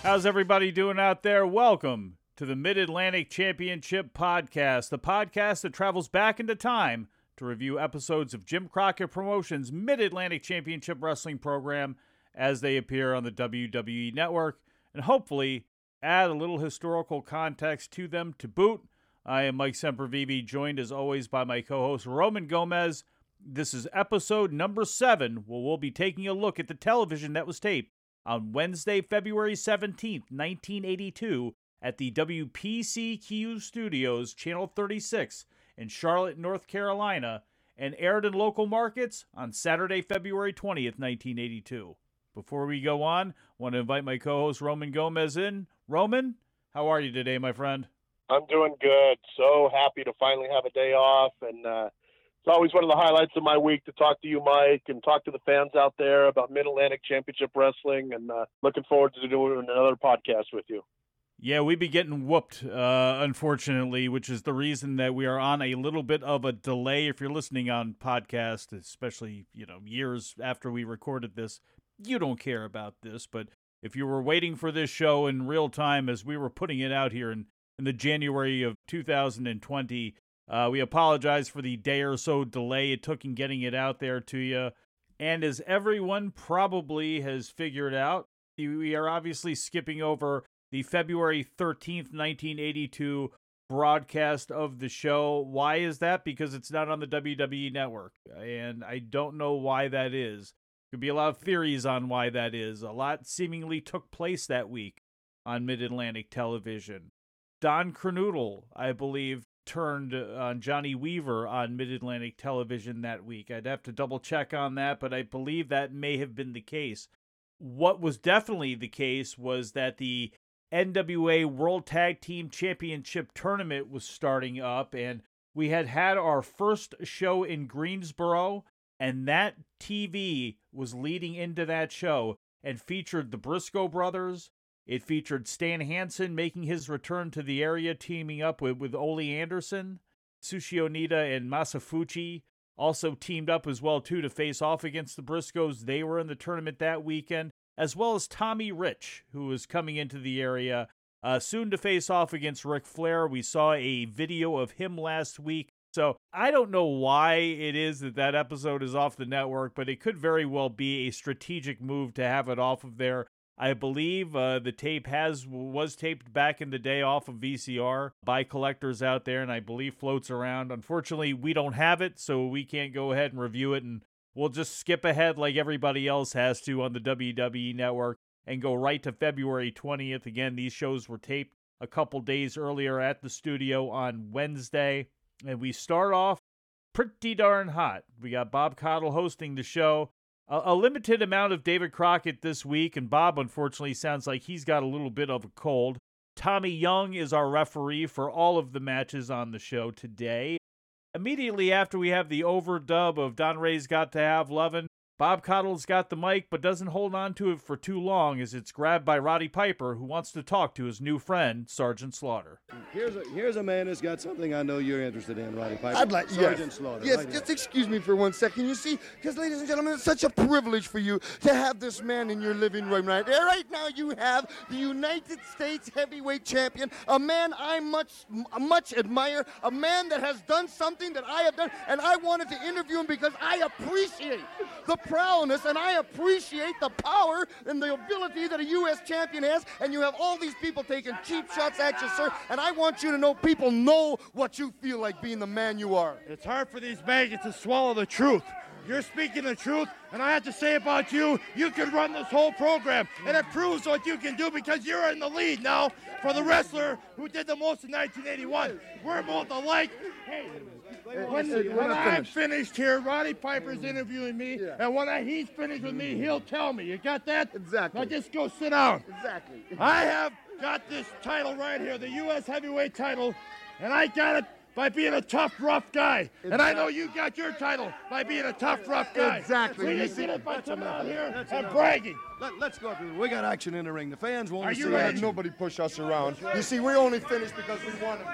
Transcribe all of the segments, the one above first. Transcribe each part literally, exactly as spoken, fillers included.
How's everybody doing out there? Welcome to the Mid-Atlantic Championship Podcast, the podcast that travels back into time to review episodes of Jim Crockett Promotions' Mid-Atlantic Championship Wrestling program as they appear on the W W E Network, and hopefully add a little historical context to them to boot. I am Mike Sempervive, joined as always by my co-host Roman Gomez. This is episode number seven, where we'll be taking a look at the television that was taped on Wednesday, February seventeenth, nineteen eighty-two, at the W P C Q Studios, Channel thirty-six, in Charlotte, North Carolina, and aired in local markets on Saturday, February twentieth, nineteen eighty-two. Before we go on, I want to invite my co-host Roman Gomez in. Roman, how are you today, my friend? I'm doing good. So happy to finally have a day off, and uh, it's always one of the highlights of my week to talk to you, Mike, and talk to the fans out there about Mid-Atlantic Championship Wrestling, and uh, looking forward to doing another podcast with you. Yeah, we'd be getting whooped, uh, unfortunately, which is the reason that we are on a little bit of a delay. If you're listening on podcast, especially, you know, years after we recorded this, you don't care about this. But if you were waiting for this show in real time as we were putting it out here in, in the January of two thousand twenty, uh, we apologize for the day or so delay it took in getting it out there to you. And as everyone probably has figured out, we are obviously skipping over the February thirteenth, nineteen eighty-two broadcast of the show. Why is that? Because it's not on the W W E Network, and I don't know why that is. Could be a lot of theories on why that is. A lot seemingly took place that week on Mid-Atlantic television. Don Kernodle, I believe, turned on Johnny Weaver on Mid-Atlantic television that week. I'd have to double check on that, but I believe that may have been the case. What was definitely the case was that the N W A World Tag Team Championship Tournament was starting up, and we had had our first show in Greensboro, and that T V was leading into that show and featured the Briscoe brothers. It featured Stan Hansen making his return to the area, teaming up with, with Ole Anderson. Sushi Onita and Masafuchi also teamed up as well, too, to face off against the Briscoes. They were in the tournament that weekend, as well as Tommy Rich, who was coming into the area, uh, soon to face off against Ric Flair. We saw a video of him last week. So I don't know why it is that that episode is off the network, but it could very well be a strategic move to have it off of there. I believe uh, the tape has was taped back in the day off of V C R by collectors out there, and I believe floats around. Unfortunately, we don't have it, so we can't go ahead and review it, and we'll just skip ahead like everybody else has to on the W W E Network and go right to February twentieth. Again, these shows were taped a couple days earlier at the studio on Wednesday, and we start off pretty darn hot. We got Bob Caudle hosting the show. A, a limited amount of David Crockett this week, and Bob, unfortunately, sounds like he's got a little bit of a cold. Tommy Young is our referee for all of the matches on the show today. Immediately after we have the overdub of Don Ray's Got to Have Lovin', Bob Caudle's got the mic but doesn't hold on to it for too long as it's grabbed by Roddy Piper, who wants to talk to his new friend, Sergeant Slaughter. Here's a here's a man who's got something I know you're interested in, Roddy Piper. I'd like, Sergeant yes, Slaughter. yes, right just here. excuse me for one second. You see, because ladies and gentlemen, it's such a privilege for you to have this man in your living room right there. Right now you have the United States heavyweight champion, a man I much, much admire, a man that has done something that I have done, and I wanted to interview him because I appreciate the prowess and I appreciate the power and the ability that a U S champion has, and you have all these people taking cheap shots at you, sir, and I want you to know people know what you feel like being the man you are. It's hard for these maggots to swallow the truth. You're speaking the truth, and I have to say about you, you can run this whole program, and it proves what you can do because you're in the lead now for the wrestler who did the most in nineteen eighty-one. We're both alike. Hey, when, when I'm finished here, Roddy Piper's interviewing me, Yeah. and when I, he's finished with me, he'll tell me. You got that? Exactly. Now just go sit down. Exactly. I have got this title right here, the U S heavyweight title, and I got it by being a tough, rough guy. And I know you got your title by being a tough, rough guy. Exactly. We You just see, did it by that's coming enough. out here That's and enough. bragging. Let, let's go through. We got action in the ring. The fans won't Are you see ready? action. Nobody push us around. You see, we only finished because we wanted.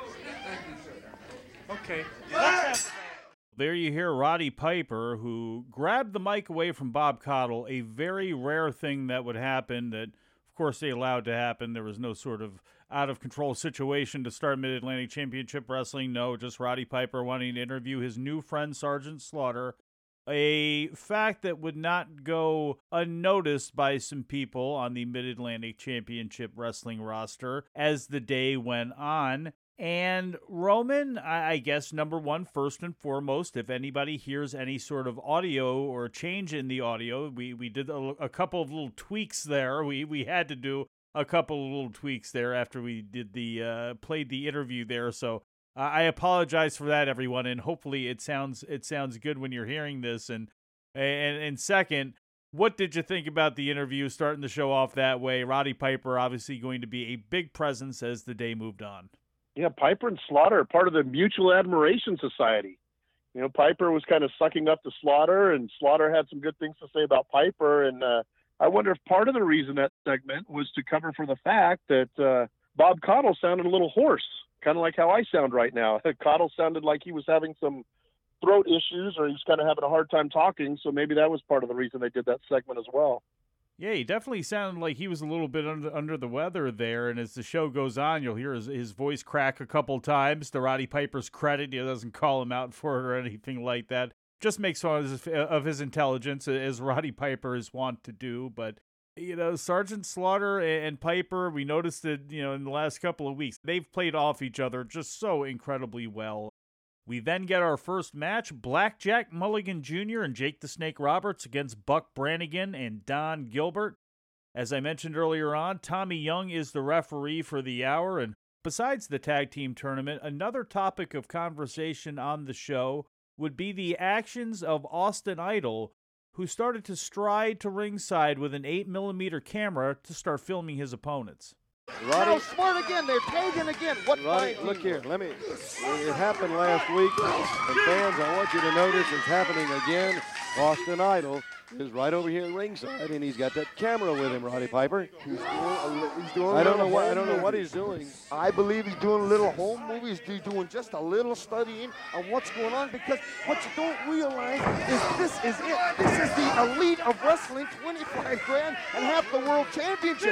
Okay. There you hear Roddy Piper, who grabbed the mic away from Bob Caudle, a very rare thing that would happen that, of course, they allowed to happen. There was no sort of out-of-control situation to start Mid-Atlantic Championship Wrestling. No, just Roddy Piper wanting to interview his new friend, Sergeant Slaughter. A fact that would not go unnoticed by some people on the Mid-Atlantic Championship Wrestling roster as the day went on. And Roman, I guess, number one, first and foremost, if anybody hears any sort of audio or change in the audio, we, we did a, a couple of little tweaks there. We we had to do a couple of little tweaks there after we did the uh, played the interview there. So uh, I apologize for that, everyone, and hopefully it sounds it sounds good when you're hearing this. And and and second, what did you think about the interview starting the show off that way? Roddy Piper obviously going to be a big presence as the day moved on. Yeah, Piper and Slaughter are part of the Mutual Admiration Society. You know, Piper was kind of sucking up to Slaughter, and Slaughter had some good things to say about Piper. And uh, I wonder if part of the reason that segment was to cover for the fact that uh, Bob Caudle sounded a little hoarse, kind of like how I sound right now. Caudle sounded like he was having some throat issues, or he was kind of having a hard time talking, so maybe that was part of the reason they did that segment as well. Yeah, he definitely sounded like he was a little bit under, under the weather there, and as the show goes on, you'll hear his, his voice crack a couple times. To Roddy Piper's credit, he doesn't call him out for it or anything like that. Just makes fun of his, of his intelligence, as Roddy Piper is wont to do. But, you know, Sergeant Slaughter and Piper, we noticed that, you know, in the last couple of weeks, they've played off each other just so incredibly well. We then get our first match, Blackjack Mulligan Junior and Jake the Snake Roberts against Buck Brannigan and Don Gilbert. As I mentioned earlier on, Tommy Young is the referee for the hour, and besides the tag team tournament, another topic of conversation on the show would be the actions of Austin Idol, who started to stride to ringside with an eight millimeter camera to start filming his opponents. Roddy, now smart again. They're tagging again. What? Roddy, look here. Let me. It happened last week, and fans, I want you to notice it's happening again. Austin Idol is right over here ringside, and he's got that camera with him. Roddy Piper. He's doing. A, he's doing. I don't know what. I don't movie. know what he's doing. I believe he's doing a little home movies. He's doing just a little studying on what's going on, because what you don't realize is this is it. This is the elite of wrestling, twenty-five grand and half the world championship.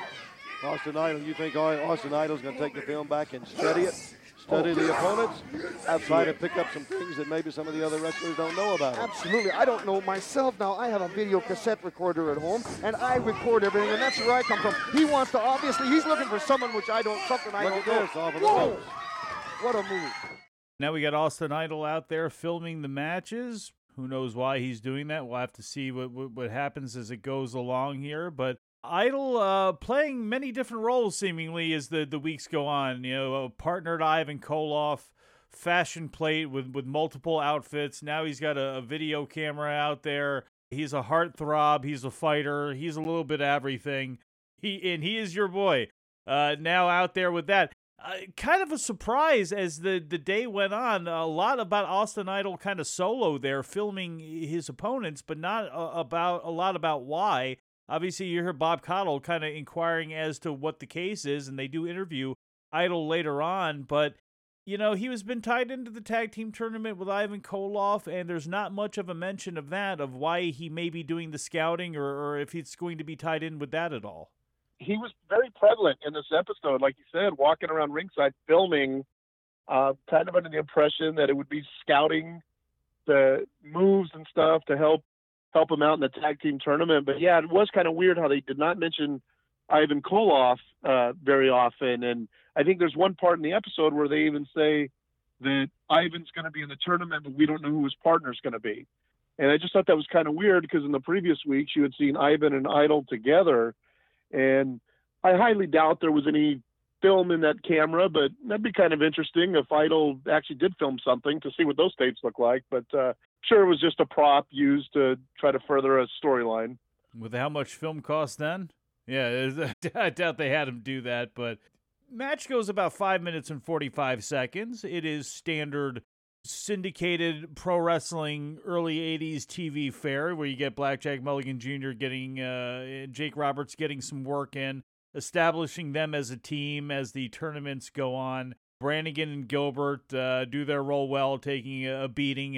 Austin Idol, you think Austin Idol's going to take the film back and study it? Study oh, the opponents? Absolutely. Try to pick up some things that maybe some of the other wrestlers don't know about. Absolutely. I don't know myself now. I have a video cassette recorder at home, and I record everything, and that's where I come from. He wants to, obviously, he's looking for someone which I don't, something I Look don't at this, know. off of the Whoa! ropes. What a move. Now we got Austin Idol out there filming the matches. Who knows why he's doing that? We'll have to see what, what, what happens as it goes along here, but Idol uh, playing many different roles seemingly as the, the weeks go on. You know, a partner to Ivan Koloff, fashion plate with, with multiple outfits. Now he's got a, a video camera out there. He's a heartthrob. He's a fighter. He's a little bit everything. He and he is your boy. Uh, now out there with that. Uh, kind of a surprise as the, the day went on. A lot about Austin Idol kind of solo there, filming his opponents, but not uh, about a lot about why. Obviously, you hear Bob Caudle kind of inquiring as to what the case is, and they do interview Idol later on. But, you know, he has been tied into the tag team tournament with Ivan Koloff, and there's not much of a mention of that, of why he may be doing the scouting, or, or if he's going to be tied in with that at all. He was very prevalent in this episode, like you said, walking around ringside filming, uh, kind of under the impression that it would be scouting the moves and stuff to help help him out in the tag team tournament. But yeah, it was kind of weird how they did not mention Ivan Koloff uh, very often. And I think there's one part in the episode where they even say that Ivan's going to be in the tournament, but we don't know who his partner's going to be. And I just thought that was kind of weird, because in the previous weeks you had seen Ivan and Idol together. And I highly doubt there was any film in that camera, but that'd be kind of interesting if Idol actually did film something to see what those tapes look like. But uh, sure, it was just a prop used to try to further a storyline. With how much film cost then? Yeah, I doubt they had him do that, but match goes about five minutes and forty-five seconds. It is standard syndicated pro wrestling early eighties T V fare, where you get Blackjack Mulligan Junior getting uh, Jake Roberts getting some work in, establishing them as a team as the tournaments go on. Brannigan and Gilbert uh, do their role well, taking a beating. And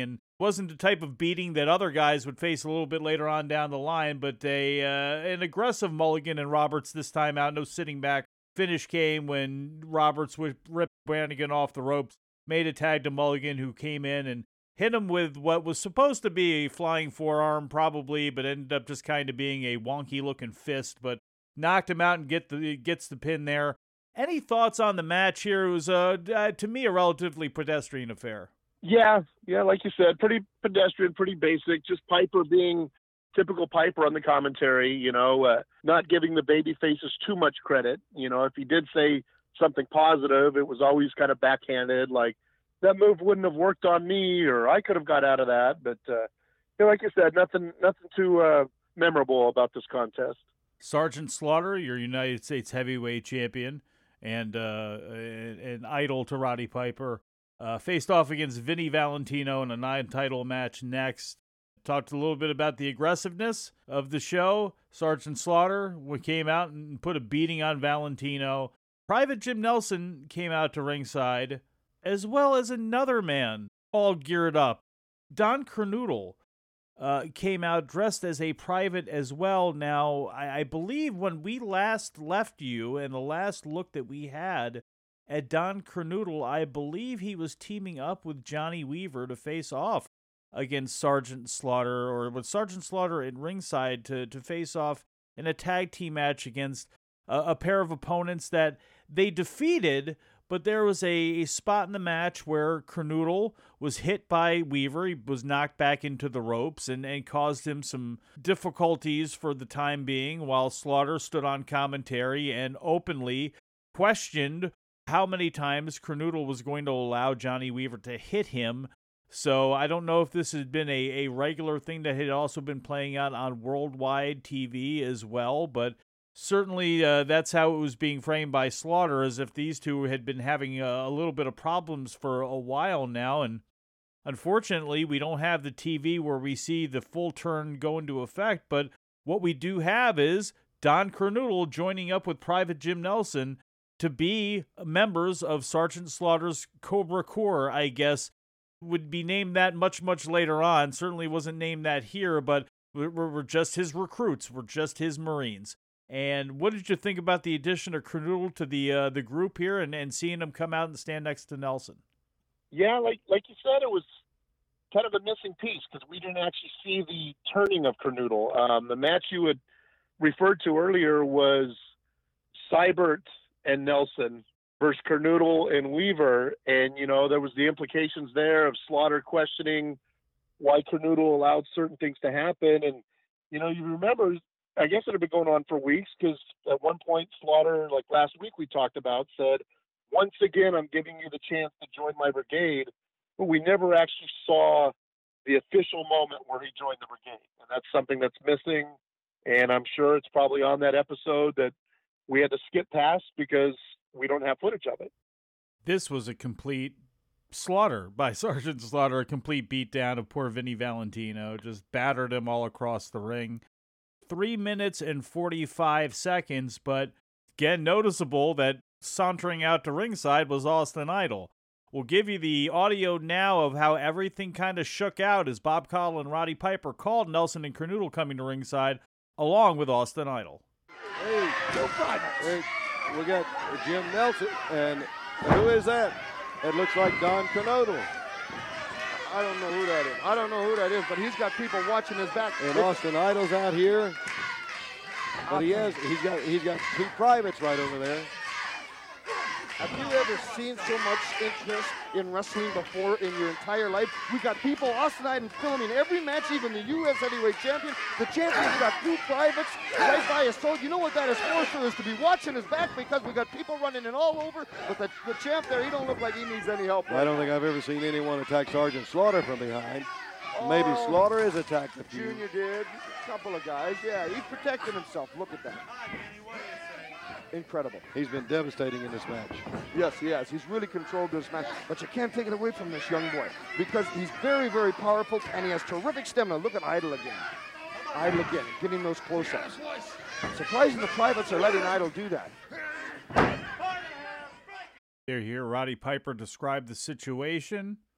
Wasn't the type of beating that other guys would face a little bit later on down the line, but a uh, an aggressive mulligan in Roberts this time out. No sitting back. Finish came when Roberts ripped Brannigan off the ropes, made a tag to Mulligan, who came in and hit him with what was supposed to be a flying forearm, probably, but ended up just kind of being a wonky-looking fist, but knocked him out and get the gets the pin there. Any thoughts on the match here? It was, uh, uh, to me, a relatively pedestrian affair. Yeah, yeah, like you said, pretty pedestrian, pretty basic. Just Piper being typical Piper on the commentary, you know, uh, not giving the baby faces too much credit. You know, if he did say something positive, it was always kind of backhanded, like, that move wouldn't have worked on me, or I could have got out of that. But, uh, you know, like I said, nothing nothing too uh, memorable about this contest. Sergeant Slaughter, your United States heavyweight champion, and uh, an idol to Roddy Piper, Uh, faced off against Vinny Valentino in a non-title match next. Talked a little bit about the aggressiveness of the show. Sergeant Slaughter came out and put a beating on Valentino. Private Jim Nelson came out to ringside, as well as another man, all geared up. Don Kernoodle uh, came out dressed as a private as well. Now, I, I believe when we last left you, and the last look that we had at Don Kernoodle, I believe he was teaming up with Johnny Weaver to face off against Sergeant Slaughter, or with Sergeant Slaughter at ringside to, to face off in a tag team match against a, a pair of opponents that they defeated, but there was a, a spot in the match where Kernoodle was hit by Weaver. He was knocked back into the ropes and, and caused him some difficulties for the time being, while Slaughter stood on commentary and openly questioned how many times Kernoodle was going to allow Johnny Weaver to hit him. So I don't know if this had been a, a regular thing that had also been playing out on worldwide T V as well, but certainly uh, that's how it was being framed by Slaughter, as if these two had been having a, a little bit of problems for a while now. And unfortunately, we don't have the T V where we see the full turn go into effect, but what we do have is Don Kernoodle joining up with Private Jim Nelson to be members of Sergeant Slaughter's Cobra Corps, I guess, would be named that much, much later on. Certainly wasn't named that here, but we're, we're just his recruits. We're just his Marines. And what did you think about the addition of Kernoodle to the uh, the group here, and, and seeing him come out and stand next to Nelson? Yeah, like like you said, it was kind of a missing piece because we didn't actually see the turning of Kernoodle. Um, the match you had referred to earlier was Seibert and Nelson versus Kernoodle and Weaver. And, you know, there was the implications there of Slaughter questioning why Kernoodle allowed certain things to happen. And, you know, you remember, I guess it had been going on for weeks, because at one point Slaughter, like last week we talked about, said, once again, I'm giving you the chance to join my brigade. But we never actually saw the official moment where he joined the brigade. And that's something that's missing. And I'm sure it's probably on that episode that we had to skip past because we don't have footage of it. This was a complete slaughter by Sergeant Slaughter, a complete beatdown of poor Vinny Valentino, just battered him all across the ring. Three minutes and forty-five seconds, but again, noticeable that sauntering out to ringside was Austin Idol. We'll give you the audio now of how everything kind of shook out as Bob Caudle and Roddy Piper called Nelson and Kernoodle coming to ringside, along with Austin Idol. Hey, hey, we got Jim Nelson, and who is that? It looks like Don Kernoodle. I don't know who that is. I don't know who that is, but he's got people watching his back. And Austin Idol's out here, but he has he's got he's got two privates right over there. Have you ever seen so much interest in wrestling before in your entire life? We got people, Austin Idol, filming every match, even the U S heavyweight champion. The champion's got two privates right by his side. You know what that is for, sir, is to be watching his back, because we got people running in all over. But the, the champ there, he don't look like he needs any help. I don't think I've ever seen anyone attack Sergeant Slaughter from behind. Oh, Maybe Slaughter is attacked a few. Junior did. A couple of guys. Yeah, he protected himself. Look at that. Incredible. He's been devastating in this match. Yes, he has. He's really controlled this match, but you can't take it away from this young boy, because he's very, very powerful, and he has terrific stamina. Look at Idol again. Idol again, getting those close-ups. Surprising the privates are letting Idol do that. Here, here, Roddy Piper described the situation.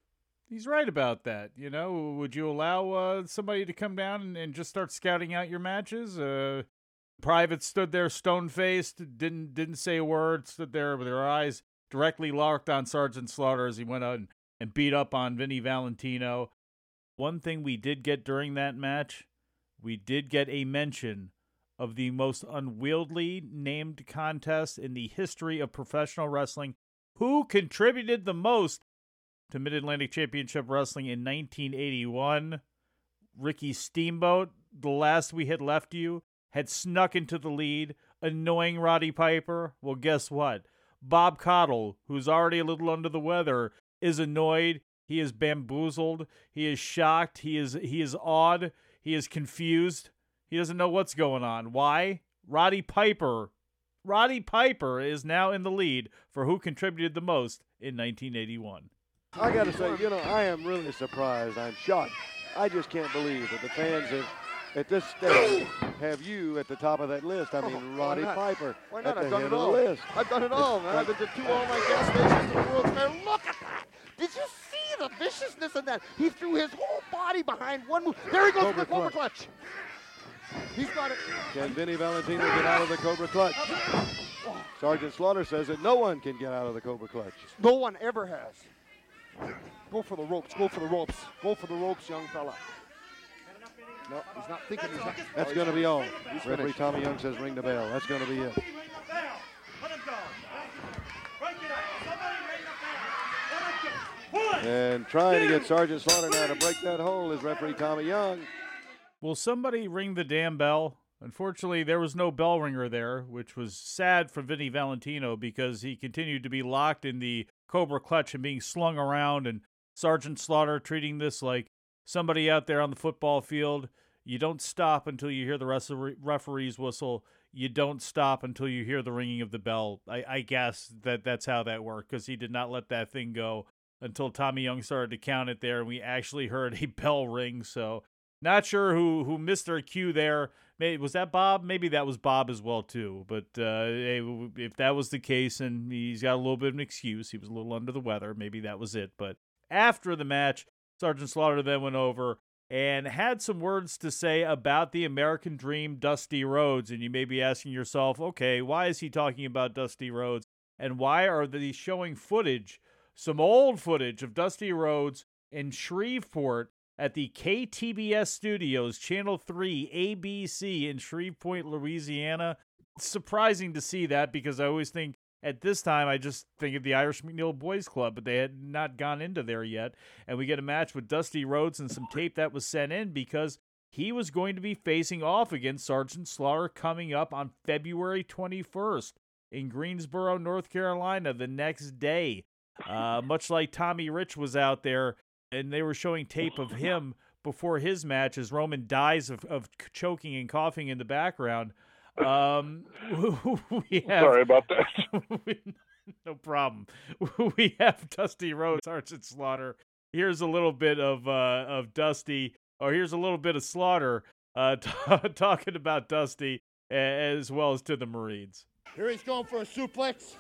He's right about that. You know, would you allow uh, somebody to come down and, and just start scouting out your matches? Uh, Private stood there stone-faced, didn't didn't say a word, stood there with their eyes directly locked on Sergeant Slaughter as he went out and, and beat up on Vinny Valentino. One thing we did get during that match, we did get a mention of the most unwieldy named contest in the history of professional wrestling. Who contributed the most to Mid-Atlantic Championship Wrestling in nineteen eighty-one? Ricky Steamboat, the last we had left you, had snuck into the lead, annoying Roddy Piper. Well, guess what? Bob Caudle, who's already a little under the weather, is annoyed. He is bamboozled. He is shocked. He is he is awed. He is confused. He doesn't know what's going on. Why? Roddy Piper. Roddy Piper is now in the lead for who contributed the most in nineteen eighty-one. I got to say, you know, I am really surprised. I'm shocked. I just can't believe that the fans have, at this stage, have you at the top of that list. I mean, Oh, Roddy why not? Piper Why at not? the I've done head it of all. the list. I've done it all, man. I've been to two all my gas stations in the World's Fair. Look at that. Did you see the viciousness in that? He threw his whole body behind one move. There he goes Cobra for the Cobra clutch. clutch. He's got it. Can Vinny Valentino get out of the Cobra Clutch? Sergeant Slaughter says that no one can get out of the Cobra Clutch. No one ever has. Go for the ropes. Go for the ropes. Go for the ropes, young fella. No, he's not thinking. He's not. That's oh, going to be all. He's Referee finished. Tommy Young says ring the bell. That's going to be it. And trying to get Sergeant Slaughter now to break that hole is referee Tommy Young. Will somebody ring the damn bell? Unfortunately, there was no bell ringer there, which was sad for Vinny Valentino because he continued to be locked in the Cobra Clutch and being slung around, and Sergeant Slaughter treating this like somebody out there on the football field. You don't stop until you hear the rest of the referee's whistle. You don't stop until you hear the ringing of the bell. I, I guess that that's how that worked, because he did not let that thing go until Tommy Young started to count it there, and we actually heard a bell ring. So not sure who, who missed their cue there. Maybe, was that Bob? Maybe that was Bob as well, too. But uh, if that was the case, and he's got a little bit of an excuse, he was a little under the weather, maybe that was it. But after the match, Sergeant Slaughter then went over and had some words to say about the American Dream, Dusty Rhodes. And you may be asking yourself, okay, why is he talking about Dusty Rhodes? And why are they showing footage, some old footage of Dusty Rhodes in Shreveport at the K T B S studios, Channel three, A B C in Shreveport, Louisiana? It's surprising to see that, because I always think at this time, I just think of the Irish McNeil Boys Club, but they had not gone into there yet. And we get a match with Dusty Rhodes and some tape that was sent in because he was going to be facing off against Sergeant Slaughter coming up on February twenty-first in Greensboro, North Carolina, the next day. Uh, much like Tommy Rich was out there, and they were showing tape of him before his match as Roman dies of, of choking and coughing in the background. Um, we have, Sorry about that. we, no problem. We have Dusty Rhodes, Sergeant Slaughter. Here's a little bit of uh, of Dusty, or here's a little bit of Slaughter uh, t- talking about Dusty as well as to the Marines. Here he's going for a suplex.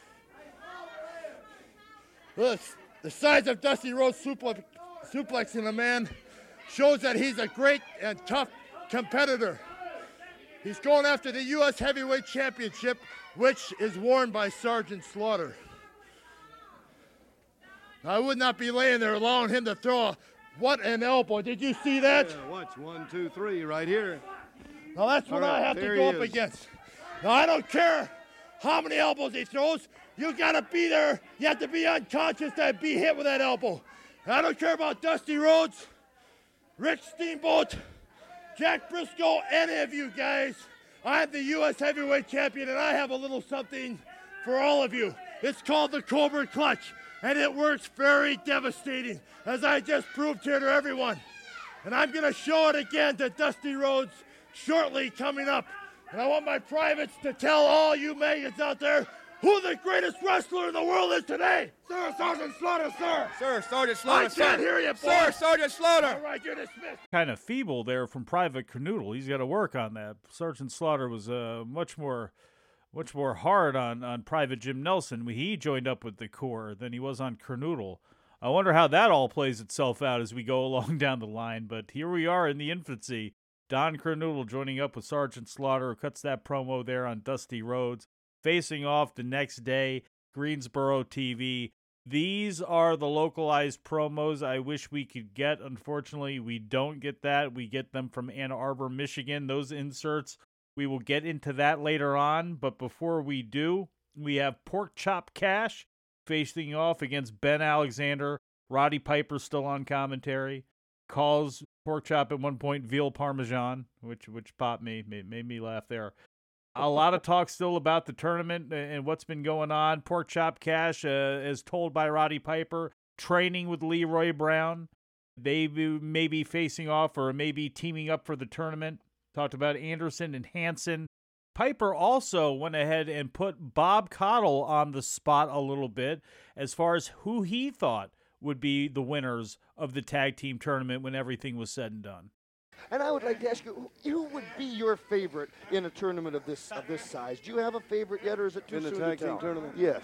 Look, the size of Dusty Rhodes suplex, suplexing the man shows that he's a great and tough competitor. He's going after the U S Heavyweight Championship, which is worn by Sergeant Slaughter. I would not be laying there allowing him to throw a, what an elbow. Did you see that? Yeah, watch, one, two, three, right here. Now that's what All right, I have to there go he up is. against. Now I don't care how many elbows he throws. You gotta be there. You have to be unconscious to be hit with that elbow. And I don't care about Dusty Rhodes, Rick Steamboat, Jack Briscoe, any of you guys. I'm the U S Heavyweight Champion, and I have a little something for all of you. It's called the Cobra Clutch, and it works very devastating, as I just proved here to everyone. And I'm gonna show it again to Dusty Rhodes shortly coming up. And I want my privates to tell all you maggots out there who the greatest wrestler in the world is today. Sir, Sergeant Slaughter, sir. Sir, Sergeant I Slaughter, can't sir. hear you, boy. Sir, Sergeant Slaughter. All right, you're dismissed. Kind of feeble there from Private Canoodle. He's got to work on that. Sergeant Slaughter was uh, much more much more hard on, on Private Jim Nelson when he joined up with the Corps than he was on Canoodle. I wonder how that all plays itself out as we go along down the line. But here we are in the infancy. Don Kernoodle joining up with Sergeant Slaughter, who cuts that promo there on Dusty Rhodes, facing off the next day, Greensboro T V. These are the localized promos I wish we could get. Unfortunately, we don't get that. We get them from Ann Arbor, Michigan. Those inserts, we will get into that later on. But before we do, we have Pork Chop Cash facing off against Ben Alexander. Roddy Piper still on commentary. Calls Pork Chop at one point veal parmesan, which which popped me, made, made me laugh there. A lot of talk still about the tournament and what's been going on. Pork Chop Cash, uh, as told by Roddy Piper, training with Leroy Brown. They may be facing off or maybe teaming up for the tournament. Talked about Anderson and Hansen. Piper also went ahead and put Bob Caudle on the spot a little bit as far as who he thought would be the winners of the tag team tournament when everything was said and done. And I would like to ask you, who would be your favorite in a tournament of this of this size? Do you have a favorite yet, or is it too In the soon tag to tell? team tournament? Yes.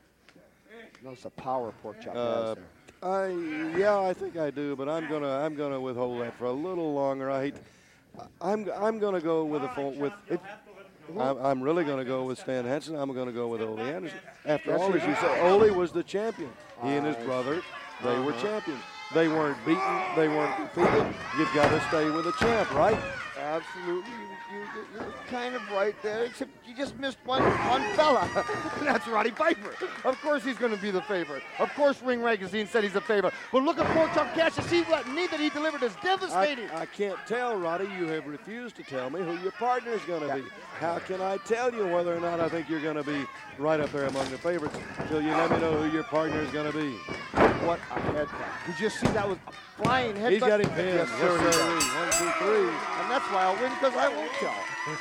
Notice the power Pork Chop Uh, has there. I yeah, I think I do, but I'm gonna I'm gonna withhold that for a little longer. I hate. I'm I'm gonna go with a full, with. It, I'm, I'm really gonna go with Stan Henson. I'm gonna go with Ole Anderson. After That's all, who as you you said, are. Ole was the champion. He and his Uh, brother, they were uh-huh. champions. They weren't beaten. They weren't defeated. You've got to stay with a champ, right? Absolutely. You, you, you're kind of right there, except you just missed one, one fella. And that's Roddy Piper. Of course he's going to be the favorite. Of course Ring Magazine said he's a favorite. But look at Pork Chop Cash. You see what knee that he delivered is devastating. I, I can't tell, Roddy. You have refused to tell me who your partner is going to Yeah. be. How can I tell you whether or not I think you're going to be right up there among the favorites until you let me know who your partner is going to be? What a head cut. Did you see that was a flying head He's cut? got him pinned. Yes, sir. Yes, he sir. does. One, two, three. And that's why I'll win, because I won't tell.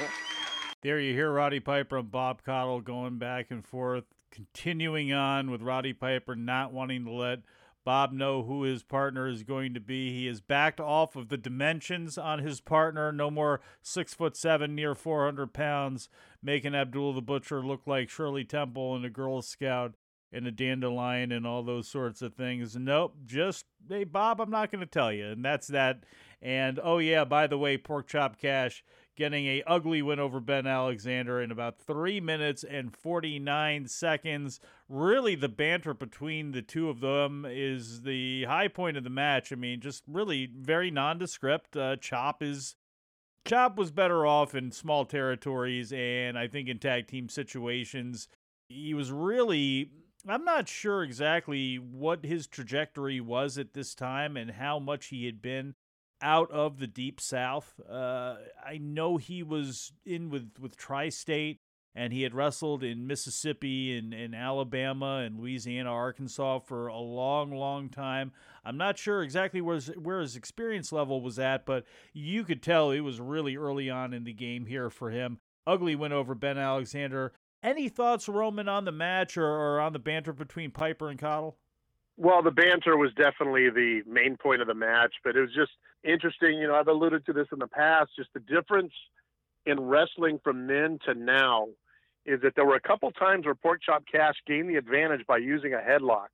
There you hear Roddy Piper and Bob Caudle going back and forth, continuing on with Roddy Piper not wanting to let Bob know who his partner is going to be. He has backed off of the dimensions on his partner. No more six foot seven, near four hundred pounds, making Abdul the Butcher look like Shirley Temple and a Girl Scout and a dandelion and all those sorts of things. Nope, just, hey, Bob, I'm not going to tell you. And that's that. And, oh, yeah, by the way, Pork Chop Cash getting a ugly win over Ben Alexander in about three minutes and forty-nine seconds. Really, the banter between the two of them is the high point of the match. I mean, just really very nondescript. Uh, Chop is Chop was better off in small territories, and I think in tag team situations, he was really... I'm not sure exactly what his trajectory was at this time and how much he had been out of the Deep South. Uh, I know he was in with, with Tri-State, and he had wrestled in Mississippi and, and Alabama and Louisiana, Arkansas for a long, long time. I'm not sure exactly where his, where his experience level was at, but you could tell it was really early on in the game here for him. Ugly win over Ben Alexander. Any thoughts, Roman, on the match or, or on the banter between Piper and Caudle? Well, the banter was definitely the main point of the match, but it was just interesting. You know, I've alluded to this in the past, just the difference in wrestling from then to now is that there were a couple times where Pork Chop Cash gained the advantage by using a headlock,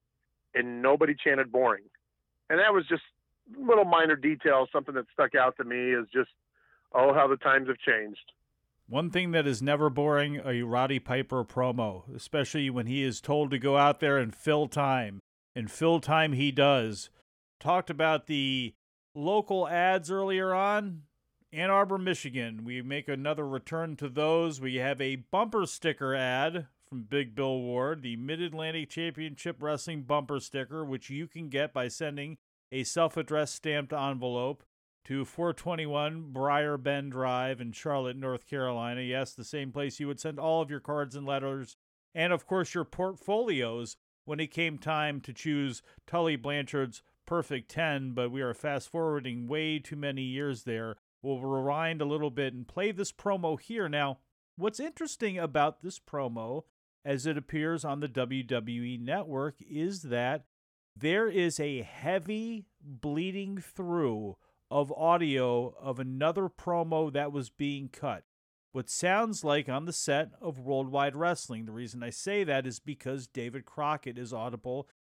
and nobody chanted boring. And that was just little minor details. Something that stuck out to me is just, oh, how the times have changed. One thing that is never boring, a Roddy Piper promo, especially when he is told to go out there and fill time. And fill time he does. Talked about the local ads earlier on. Ann Arbor, Michigan. We make another return to those. We have a bumper sticker ad from Big Bill Ward, the Mid-Atlantic Championship Wrestling bumper sticker, which you can get by sending a self-addressed stamped envelope to four twenty-one Briar Bend Drive in Charlotte, North Carolina. Yes, the same place you would send all of your cards and letters, and of course your portfolios when it came time to choose Tully Blanchard's Perfect ten, but we are fast-forwarding way too many years there. We'll rewind a little bit and play this promo here. Now, what's interesting about this promo, as it appears on the W W E Network, is that there is a heavy bleeding through of audio of another promo that was being cut. What sounds like on the set of Worldwide Wrestling. The reason I say that is because David Crockett is audible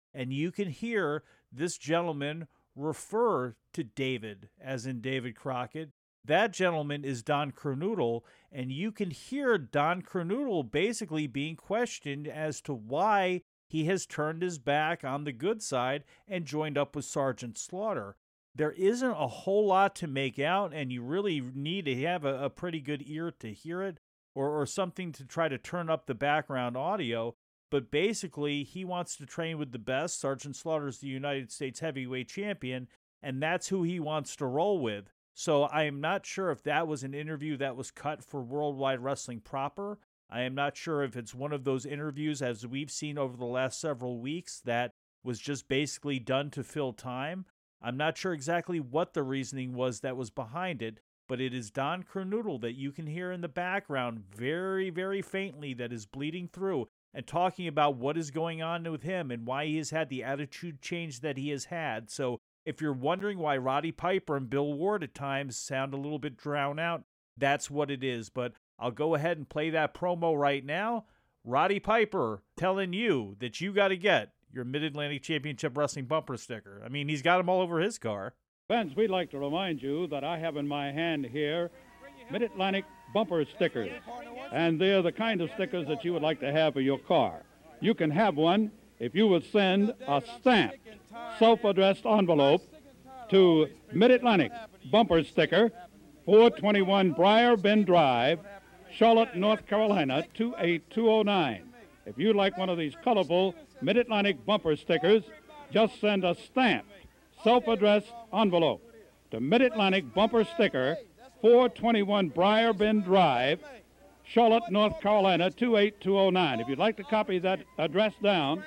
and you can hear this gentleman refer to David, as in David Crockett. That gentleman is Don Kernodle, and you can hear Don Kernodle basically being questioned as to why he has turned his back on the good side and joined up with Sergeant Slaughter. There isn't a whole lot to make out, and you really need to have a, a pretty good ear to hear it, or, or something to try to turn up the background audio. But basically, he wants to train with the best. Sergeant Slaughter's the United States heavyweight champion, and that's who he wants to roll with. So I am not sure if that was an interview that was cut for Worldwide Wrestling proper. I am not sure if it's one of those interviews, as we've seen over the last several weeks, that was just basically done to fill time. I'm not sure exactly what the reasoning was that was behind it, but it is Don Kernodle that you can hear in the background very, very faintly that is bleeding through and talking about what is going on with him and why he has had the attitude change that he has had. So if you're wondering why Roddy Piper and Bill Ward at times sound a little bit drowned out, that's what it is. But I'll go ahead and play that promo right now. Roddy Piper telling you that you got to get your Mid-Atlantic Championship Wrestling bumper sticker. I mean, he's got them all over his car. Fans, we'd like to remind you that I have in my hand here Mid-Atlantic bumper stickers, and they're the kind of stickers that you would like to have for your car. You can have one if you would send a stamped, self-addressed envelope to Mid-Atlantic bumper sticker, four twenty-one Briar Bend Drive, Charlotte, North Carolina, two eight two oh nine. If you'd like one of these colorful Mid-Atlantic bumper stickers, just send a stamped, self-addressed envelope to Mid-Atlantic bumper sticker, four twenty-one Briar Bend Drive, Charlotte, North Carolina, two eight two oh nine. If you'd like to copy that address down,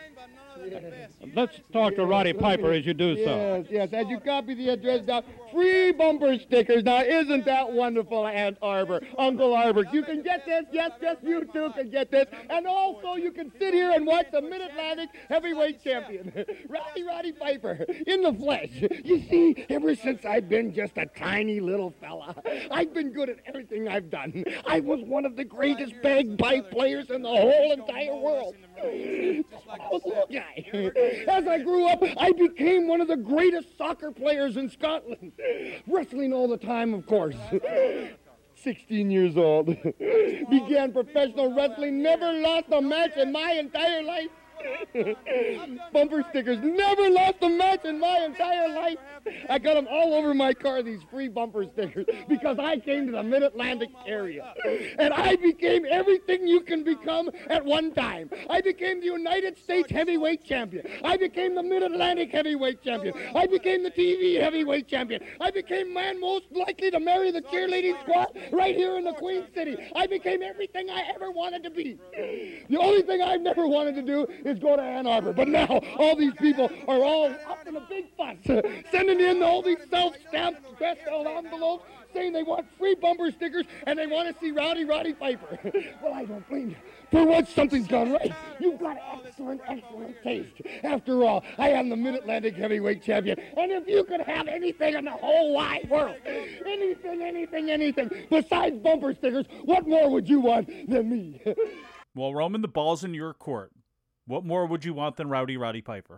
let's talk to Roddy Piper as you do so. Yes, yes, as you copy the address down, free bumper stickers. Now, isn't that wonderful, Aunt Arbor, Uncle Arbor? You can get this, yes, yes, you too can get this. And also, you can sit here and watch the Mid-Atlantic heavyweight champion, Roddy Roddy Piper, in the flesh. You see, ever since I've been just a tiny little fella, I've been good at everything I've done. I was one of the greatest bagpipe players in the whole entire world. I was a little guy. As I grew up, I became one of the greatest soccer players in Scotland. Wrestling all the time, of course. sixteen years old. Began professional wrestling, never lost a match in my entire life. Bumper stickers, never lost a match in my entire life. I got them all over my car, these free bumper stickers, because I came to the Mid-Atlantic area. And I became everything you can become at one time. I became the United States heavyweight champion. I became the Mid-Atlantic heavyweight champion. I became the T V heavyweight champion. I became man most likely to marry the cheerleading squad right here in the Queen City. I became everything I ever wanted to be. The only thing I've never wanted to do is go to Ann Arbor. But now all these people are all up in a big fuss, sending in all these self-stamped best-held envelopes saying they want free bumper stickers and they want to see Rowdy Roddy Piper. Well, I don't blame you. For once something's gone right, you've got excellent, excellent taste. After all, I am the Mid-Atlantic heavyweight champion, and if you could have anything in the whole wide world, anything, anything, anything, besides bumper stickers, what more would you want than me? Well, Roman, the ball's in your court. What more would you want than Rowdy Roddy Piper?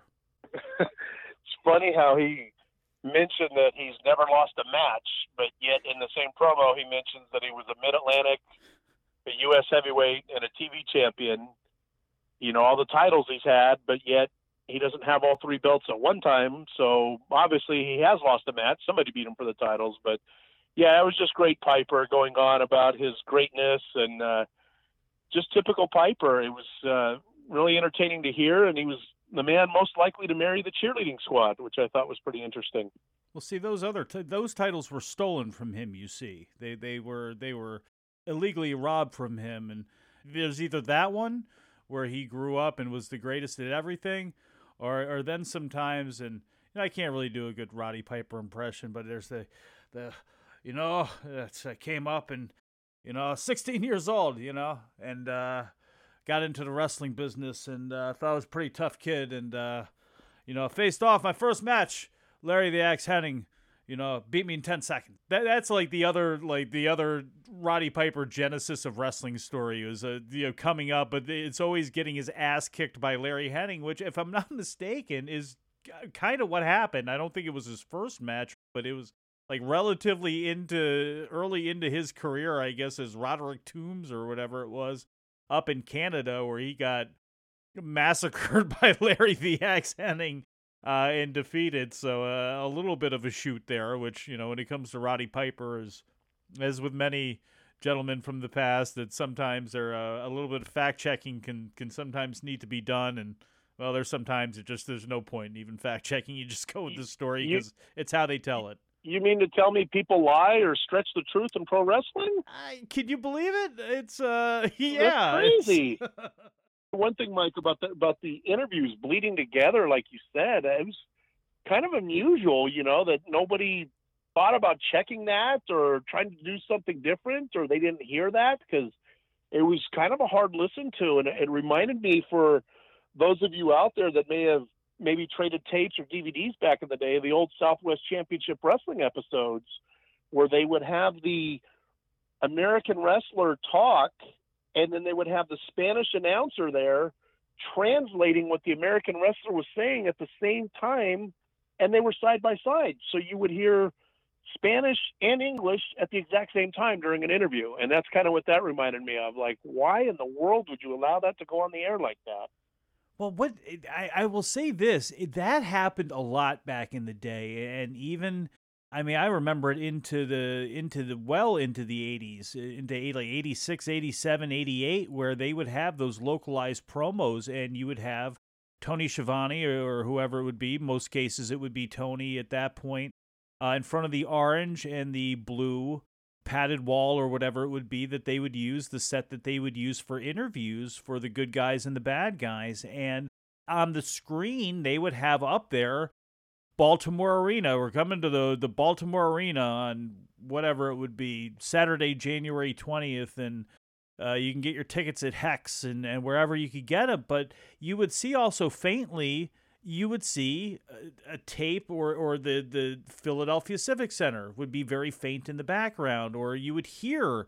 It's funny how he mentioned that he's never lost a match, but yet in the same promo he mentions that he was a Mid-Atlantic, a U S heavyweight, and a T V champion. You know, all the titles he's had, but yet he doesn't have all three belts at one time, so obviously he has lost a match. Somebody beat him for the titles, but yeah, it was just great Piper going on about his greatness and uh, just typical Piper. It was uh, really entertaining to hear, and he was the man most likely to marry the cheerleading squad, which I thought was pretty interesting. Well, see, those other t- those titles were stolen from him. You see, they they were they were illegally robbed from him, and there's either that one where he grew up and was the greatest at everything, or or then sometimes, and you know, I can't really do a good Roddy Piper impression, but there's the the you know it's, I came up and you know sixteen years old, you know, and. uh Got into the wrestling business and uh, thought I was a pretty tough kid. And, uh, you know, faced off my first match, Larry the Axe Hennig, you know, beat me in ten seconds. That that's like the other like the other Roddy Piper genesis of wrestling story was uh, you know coming up, but it's always getting his ass kicked by Larry Hennig, which, if I'm not mistaken, is kind of what happened. I don't think it was his first match, but it was like relatively into early into his career, I guess, as Roderick Toombs or whatever it was up in Canada, where he got massacred by Larry the Axe Hennig. Uh, and defeated, so uh, a little bit of a shoot there, which, you know, when it comes to Roddy Piper, is, as with many gentlemen from the past, that sometimes they're uh, a little bit of fact-checking can, can sometimes need to be done, and, well, there's sometimes it just, there's no point in even fact-checking, you just go with the story, because it's how they tell it. You mean to tell me people lie or stretch the truth in pro wrestling? I, can you believe it? It's, uh, yeah. That's crazy. One thing, Mike, about the, about the interviews bleeding together, like you said, it was kind of unusual, you know, that nobody thought about checking that or trying to do something different, or they didn't hear that, because it was kind of a hard listen to. And it reminded me, for those of you out there that may have maybe traded tapes or D V Ds back in the day, the old Southwest Championship Wrestling episodes, where they would have the American wrestler talk, and then they would have the Spanish announcer there translating what the American wrestler was saying at the same time, and they were side by side. So you would hear Spanish and English at the exact same time during an interview. And that's kind of what that reminded me of. Like, why in the world would you allow that to go on the air like that? Well, what I, I will say this, that happened a lot back in the day, and even, I mean, I remember it into the, into the, well into the eighties, into like eighty-six, eighty-seven, eighty-eight, where they would have those localized promos, and you would have Tony Schiavone or, or whoever it would be. Most cases it would be Tony at that point, uh, in front of the orange and the blue padded wall or whatever it would be that they would use, the set that they would use for interviews for the good guys and the bad guys. And on the screen, they would have up there Baltimore Arena. We're coming to the, the Baltimore Arena on whatever it would be, Saturday, January twentieth, and uh, you can get your tickets at Hex and, and wherever you could get them. But you would see also faintly, you would see a, a tape, or, or the, the Philadelphia Civic Center would be very faint in the background, or you would hear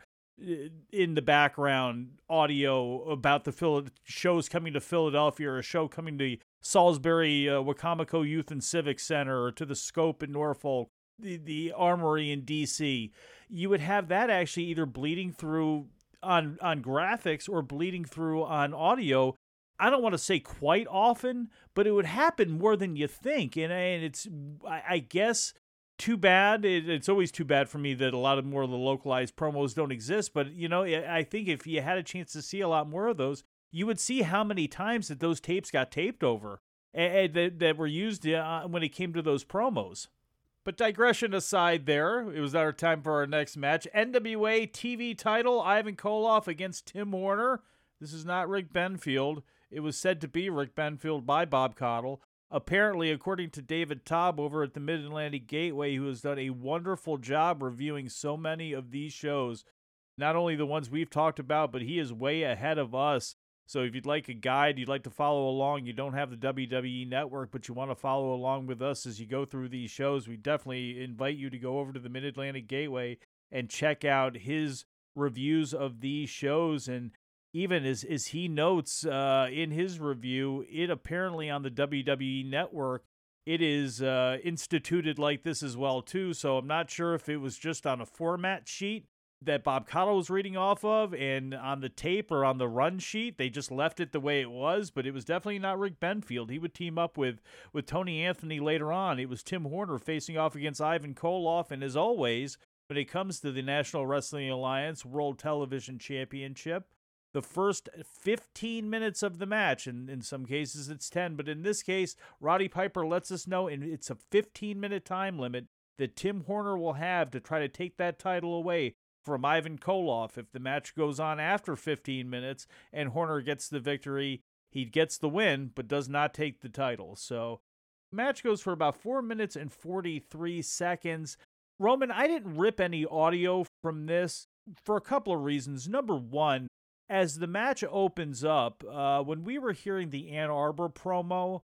in the background audio about the Phil- shows coming to Philadelphia, or a show coming to Salisbury, uh, Wacomico Youth and Civic Center, or to the Scope in Norfolk, the, the Armory in D C. You would have that actually either bleeding through on, on graphics or bleeding through on audio. I don't want to say quite often, but it would happen more than you think. And, and it's, I, I guess, too bad. It, it's always too bad for me that a lot of more of the localized promos don't exist. But, you know, I think if you had a chance to see a lot more of those, you would see how many times that those tapes got taped over and that, that were used uh, when it came to those promos. But digression aside there, it was our time for our next match. N W A T V title, Ivan Koloff against Tim Horner. This is not Rick Benfield. It was said to be Rick Benfield by Bob Caudle. Apparently, according to David Taub over at the Mid-Atlantic Gateway, who has done a wonderful job reviewing so many of these shows, not only the ones we've talked about, but he is way ahead of us. So if you'd like a guide, you'd like to follow along, you don't have the W W E Network, but you want to follow along with us as you go through these shows, we definitely invite you to go over to the Mid-Atlantic Gateway and check out his reviews of these shows. And even as, as he notes uh, in his review, it apparently on the W W E Network, it is uh, instituted like this as well, too. So I'm not sure if it was just on a format sheet that Bob Caudle was reading off of, and on the tape or on the run sheet, they just left it the way it was, but it was definitely not Rick Benfield. He would team up with, with Tony Anthony later on. It was Tim Horner facing off against Ivan Koloff, and as always, when it comes to the National Wrestling Alliance World Television Championship, the first fifteen minutes of the match, and in some cases it's ten, but in this case, Roddy Piper lets us know, and it's a fifteen-minute time limit that Tim Horner will have to try to take that title away from Ivan Koloff. If the match goes on after fifteen minutes and Horner gets the victory, he gets the win, but does not take the title. So the match goes for about four minutes and forty-three seconds. Roman, I didn't rip any audio from this for a couple of reasons. Number one, as the match opens up, uh, when we were hearing the Ann Arbor promo,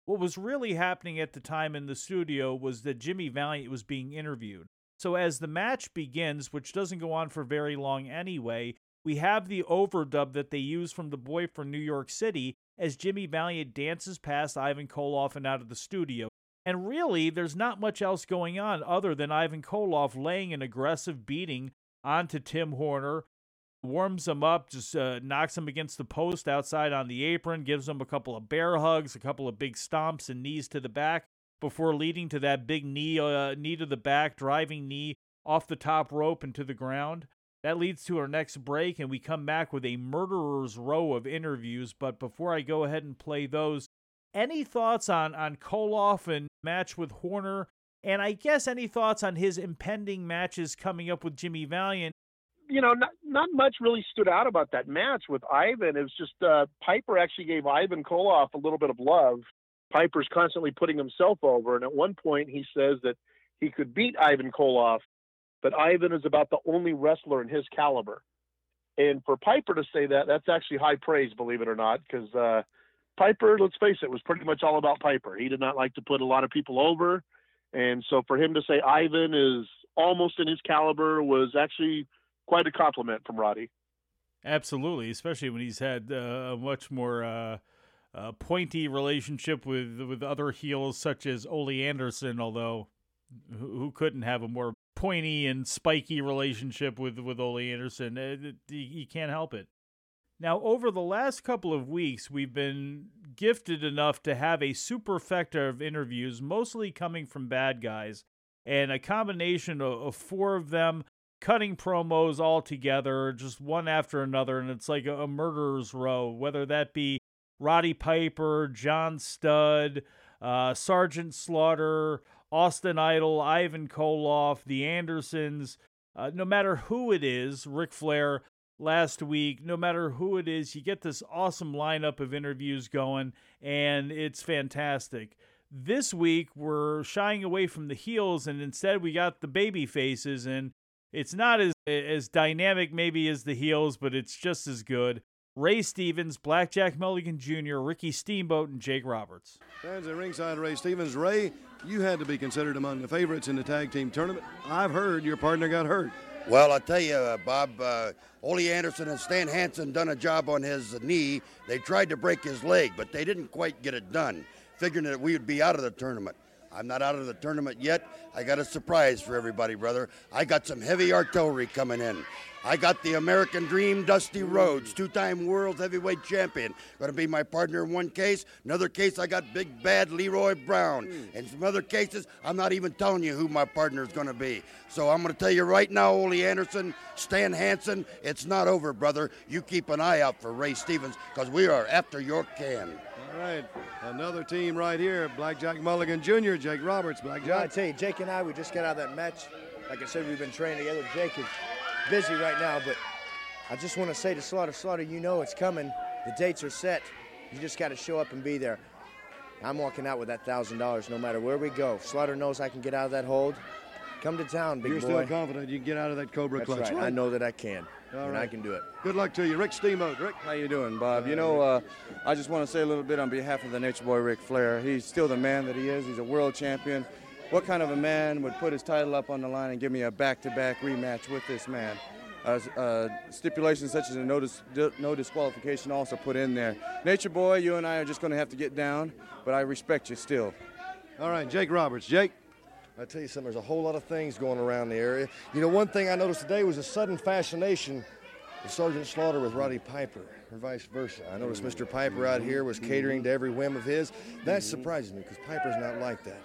What was really happening at the time in the studio was that Jimmy Valiant was being interviewed. So as the match begins, which doesn't go on for very long anyway, we have the overdub that they use from The Boy from New York City as Jimmy Valiant dances past Ivan Koloff and out of the studio. And really, there's not much else going on other than Ivan Koloff laying an aggressive beating onto Tim Horner, warms him up, just uh, knocks him against the post outside on the apron, gives him a couple of bear hugs, a couple of big stomps and knees to the back, before leading to that big knee, uh, knee to the back, driving knee off the top rope and to the ground. That leads to our next break, and we come back with a murderer's row of interviews. But before I go ahead and play those, any thoughts on, on Koloff and match with Horner? And I guess any thoughts on his impending matches coming up with Jimmy Valiant? You know, not, not much really stood out about that match with Ivan. It was just uh, Piper actually gave Ivan Koloff a little bit of love. Piper's constantly putting himself over, and at one point he says that he could beat Ivan Koloff, but Ivan is about the only wrestler in his caliber. And for Piper to say that, that's actually high praise, believe it or not, because uh, Piper, let's face it, was pretty much all about Piper. He did not like to put a lot of people over, and so for him to say Ivan is almost in his caliber was actually quite a compliment from Roddy. Absolutely, especially when he's had uh, a much more uh, uh, pointy relationship with with other heels such as Ole Anderson, although who, who couldn't have a more pointy and spiky relationship with, with Ole Anderson? Uh, you can't help it. Now, over the last couple of weeks, we've been gifted enough to have a superfecta of interviews, mostly coming from bad guys, and a combination of, of four of them cutting promos all together, just one after another, and it's like a, a murderer's row, whether that be Roddy Piper, John Studd, uh, Sergeant Slaughter, Austin Idol, Ivan Koloff, the Andersons, uh, no matter who it is, Ric Flair last week, no matter who it is, you get this awesome lineup of interviews going, and it's fantastic. This week, we're shying away from the heels, and instead we got the baby faces, and it's not as as dynamic maybe as the heels, but it's just as good. Ray Stevens, Blackjack Mulligan Junior, Ricky Steamboat, and Jake Roberts. Fans at ringside, Ray Stevens. Ray, you had to be considered among the favorites in the tag team tournament. I've heard your partner got hurt. Well, I'll tell you, uh, Bob, uh, Ole Anderson and Stan Hansen done a job on his knee. They tried to break his leg, but they didn't quite get it done, figuring that we would be out of the tournament. I'm not out of the tournament yet. I got a surprise for everybody, brother. I got some heavy artillery coming in. I got the American Dream, Dusty Rhodes, two-time world heavyweight champion. Going to be my partner in one case. Another case, I got big bad Leroy Brown. And some other cases, I'm not even telling you who my partner is going to be. So I'm going to tell you right now, Ole Anderson, Stan Hansen, it's not over, brother. You keep an eye out for Ray Stevens, because we are after your can. All right, another team right here, Blackjack Mulligan Junior, Jake Roberts. Blackjack. Yeah, I tell you, Jake and I, we just got out of that match. Like I said, we've been training together. Jake is busy right now, but I just want to say to Slaughter, Slaughter, you know it's coming. The dates are set. You just got to show up and be there. I'm walking out with that one thousand dollars no matter where we go. Slaughter knows I can get out of that hold. Come to town, big You're boy. You're still confident you can get out of that Cobra That's clutch, right. right? I know that I can, All and right. I can do it. Good luck to you. Rick Steamboat. Rick. How you doing, Bob? You know, uh, I just want to say a little bit on behalf of the Nature Boy, Ric Flair. He's still the man that he is. He's a world champion. What kind of a man would put his title up on the line and give me a back-to-back rematch with this man? Uh, uh, stipulations such as a no, dis no disqualification also put in there. Nature Boy, you and I are just going to have to get down, but I respect you still. All right, Jake Roberts. Jake. I tell you something, there's a whole lot of things going around the area. You know, one thing I noticed today was a sudden fascination of Sergeant Slaughter with Roddy Piper, or vice versa. I noticed Mister Piper out here was catering to every whim of his. That surprises me, because Piper's not like that.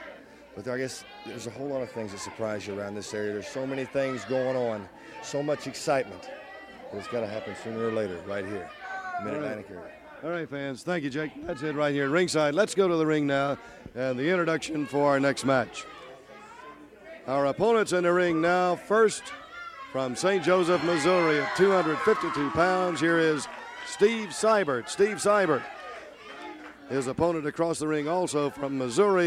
But I guess there's a whole lot of things that surprise you around this area. There's so many things going on, so much excitement. But it's got to happen sooner or later, right here, Mid-Atlantic area. All right, fans. Thank you, Jake. That's it right here at ringside. Let's go to the ring now and the introduction for our next match. Our opponents in the ring now. First, from Saint Joseph, Missouri, at two hundred fifty-two pounds, here is Steve Seibert. Steve Seibert. His opponent across the ring, also from Missouri,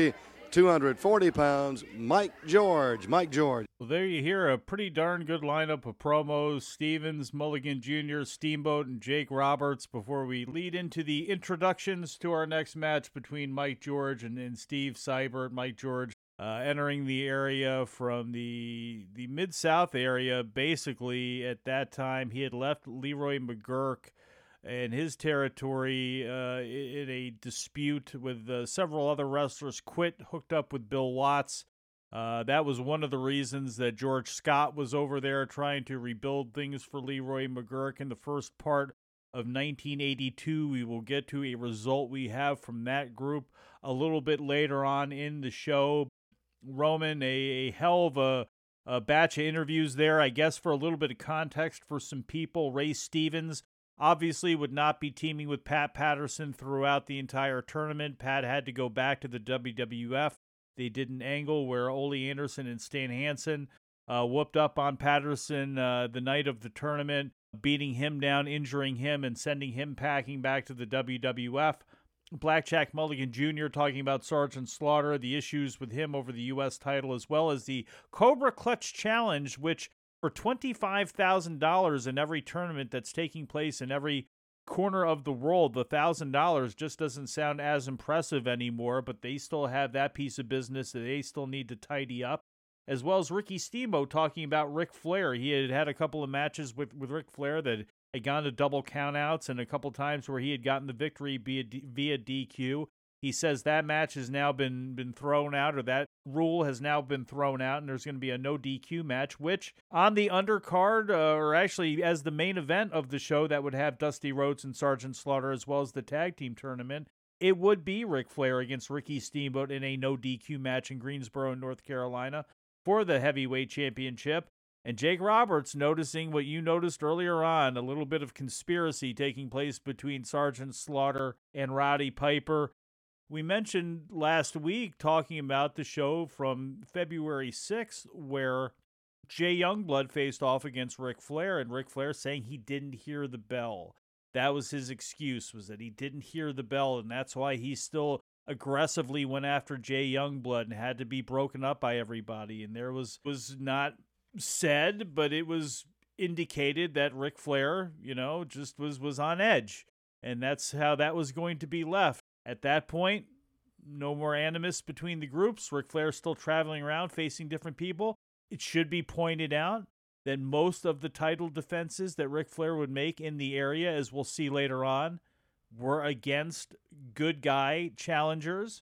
two hundred forty pounds, Mike George. Mike George. Well, there you hear a pretty darn good lineup of promos. Stevens, Mulligan Junior, Steamboat, and Jake Roberts before we lead into the introductions to our next match between Mike George and, and Steve Seibert. Mike George uh, entering the area from the, the Mid-South area. Basically, at that time, he had left Leroy McGuirk and his territory uh, in a dispute with uh, several other wrestlers, quit, hooked up with Bill Watts. Uh, that was one of the reasons that George Scott was over there trying to rebuild things for Leroy McGuirk in the first part of nineteen eighty-two. We will get to a result we have from that group a little bit later on in the show. Roman, a, a hell of a, a batch of interviews there, I guess for a little bit of context for some people. Ray Stevens obviously would not be teaming with Pat Patterson throughout the entire tournament. Pat had to go back to the W W F. They did an angle where Ole Anderson and Stan Hansen uh, whooped up on Patterson uh, the night of the tournament, beating him down, injuring him, and sending him packing back to the W W F. Blackjack Mulligan Junior talking about Sergeant Slaughter, the issues with him over the U S title, as well as the Cobra Clutch Challenge, which for twenty-five thousand dollars in every tournament that's taking place in every corner of the world, the one thousand dollars just doesn't sound as impressive anymore, but they still have that piece of business that they still need to tidy up. As well as Ricky Steamboat talking about Ric Flair. He had had a couple of matches with, with Ric Flair that had gone to double countouts and a couple times where he had gotten the victory via, via D Q. He says that match has now been, been thrown out, or that rule has now been thrown out, and there's going to be a no D Q match, which on the undercard, uh, or actually as the main event of the show that would have Dusty Rhodes and Sergeant Slaughter, as well as the tag team tournament, it would be Ric Flair against Ricky Steamboat in a no D Q match in Greensboro, North Carolina for the heavyweight championship. And Jake Roberts noticing what you noticed earlier on, a little bit of conspiracy taking place between Sergeant Slaughter and Roddy Piper. We mentioned last week talking about the show from February sixth where Jay Youngblood faced off against Ric Flair, and Ric Flair saying he didn't hear the bell. That was his excuse, was that he didn't hear the bell, and that's why he still aggressively went after Jay Youngblood and had to be broken up by everybody. And there was, was not said, but it was indicated that Ric Flair, you know, just was, was on edge. And that's how that was going to be left. At that point, no more animus between the groups. Ric Flair still traveling around facing different people. It should be pointed out that most of the title defenses that Ric Flair would make in the area, as we'll see later on, were against good guy challengers.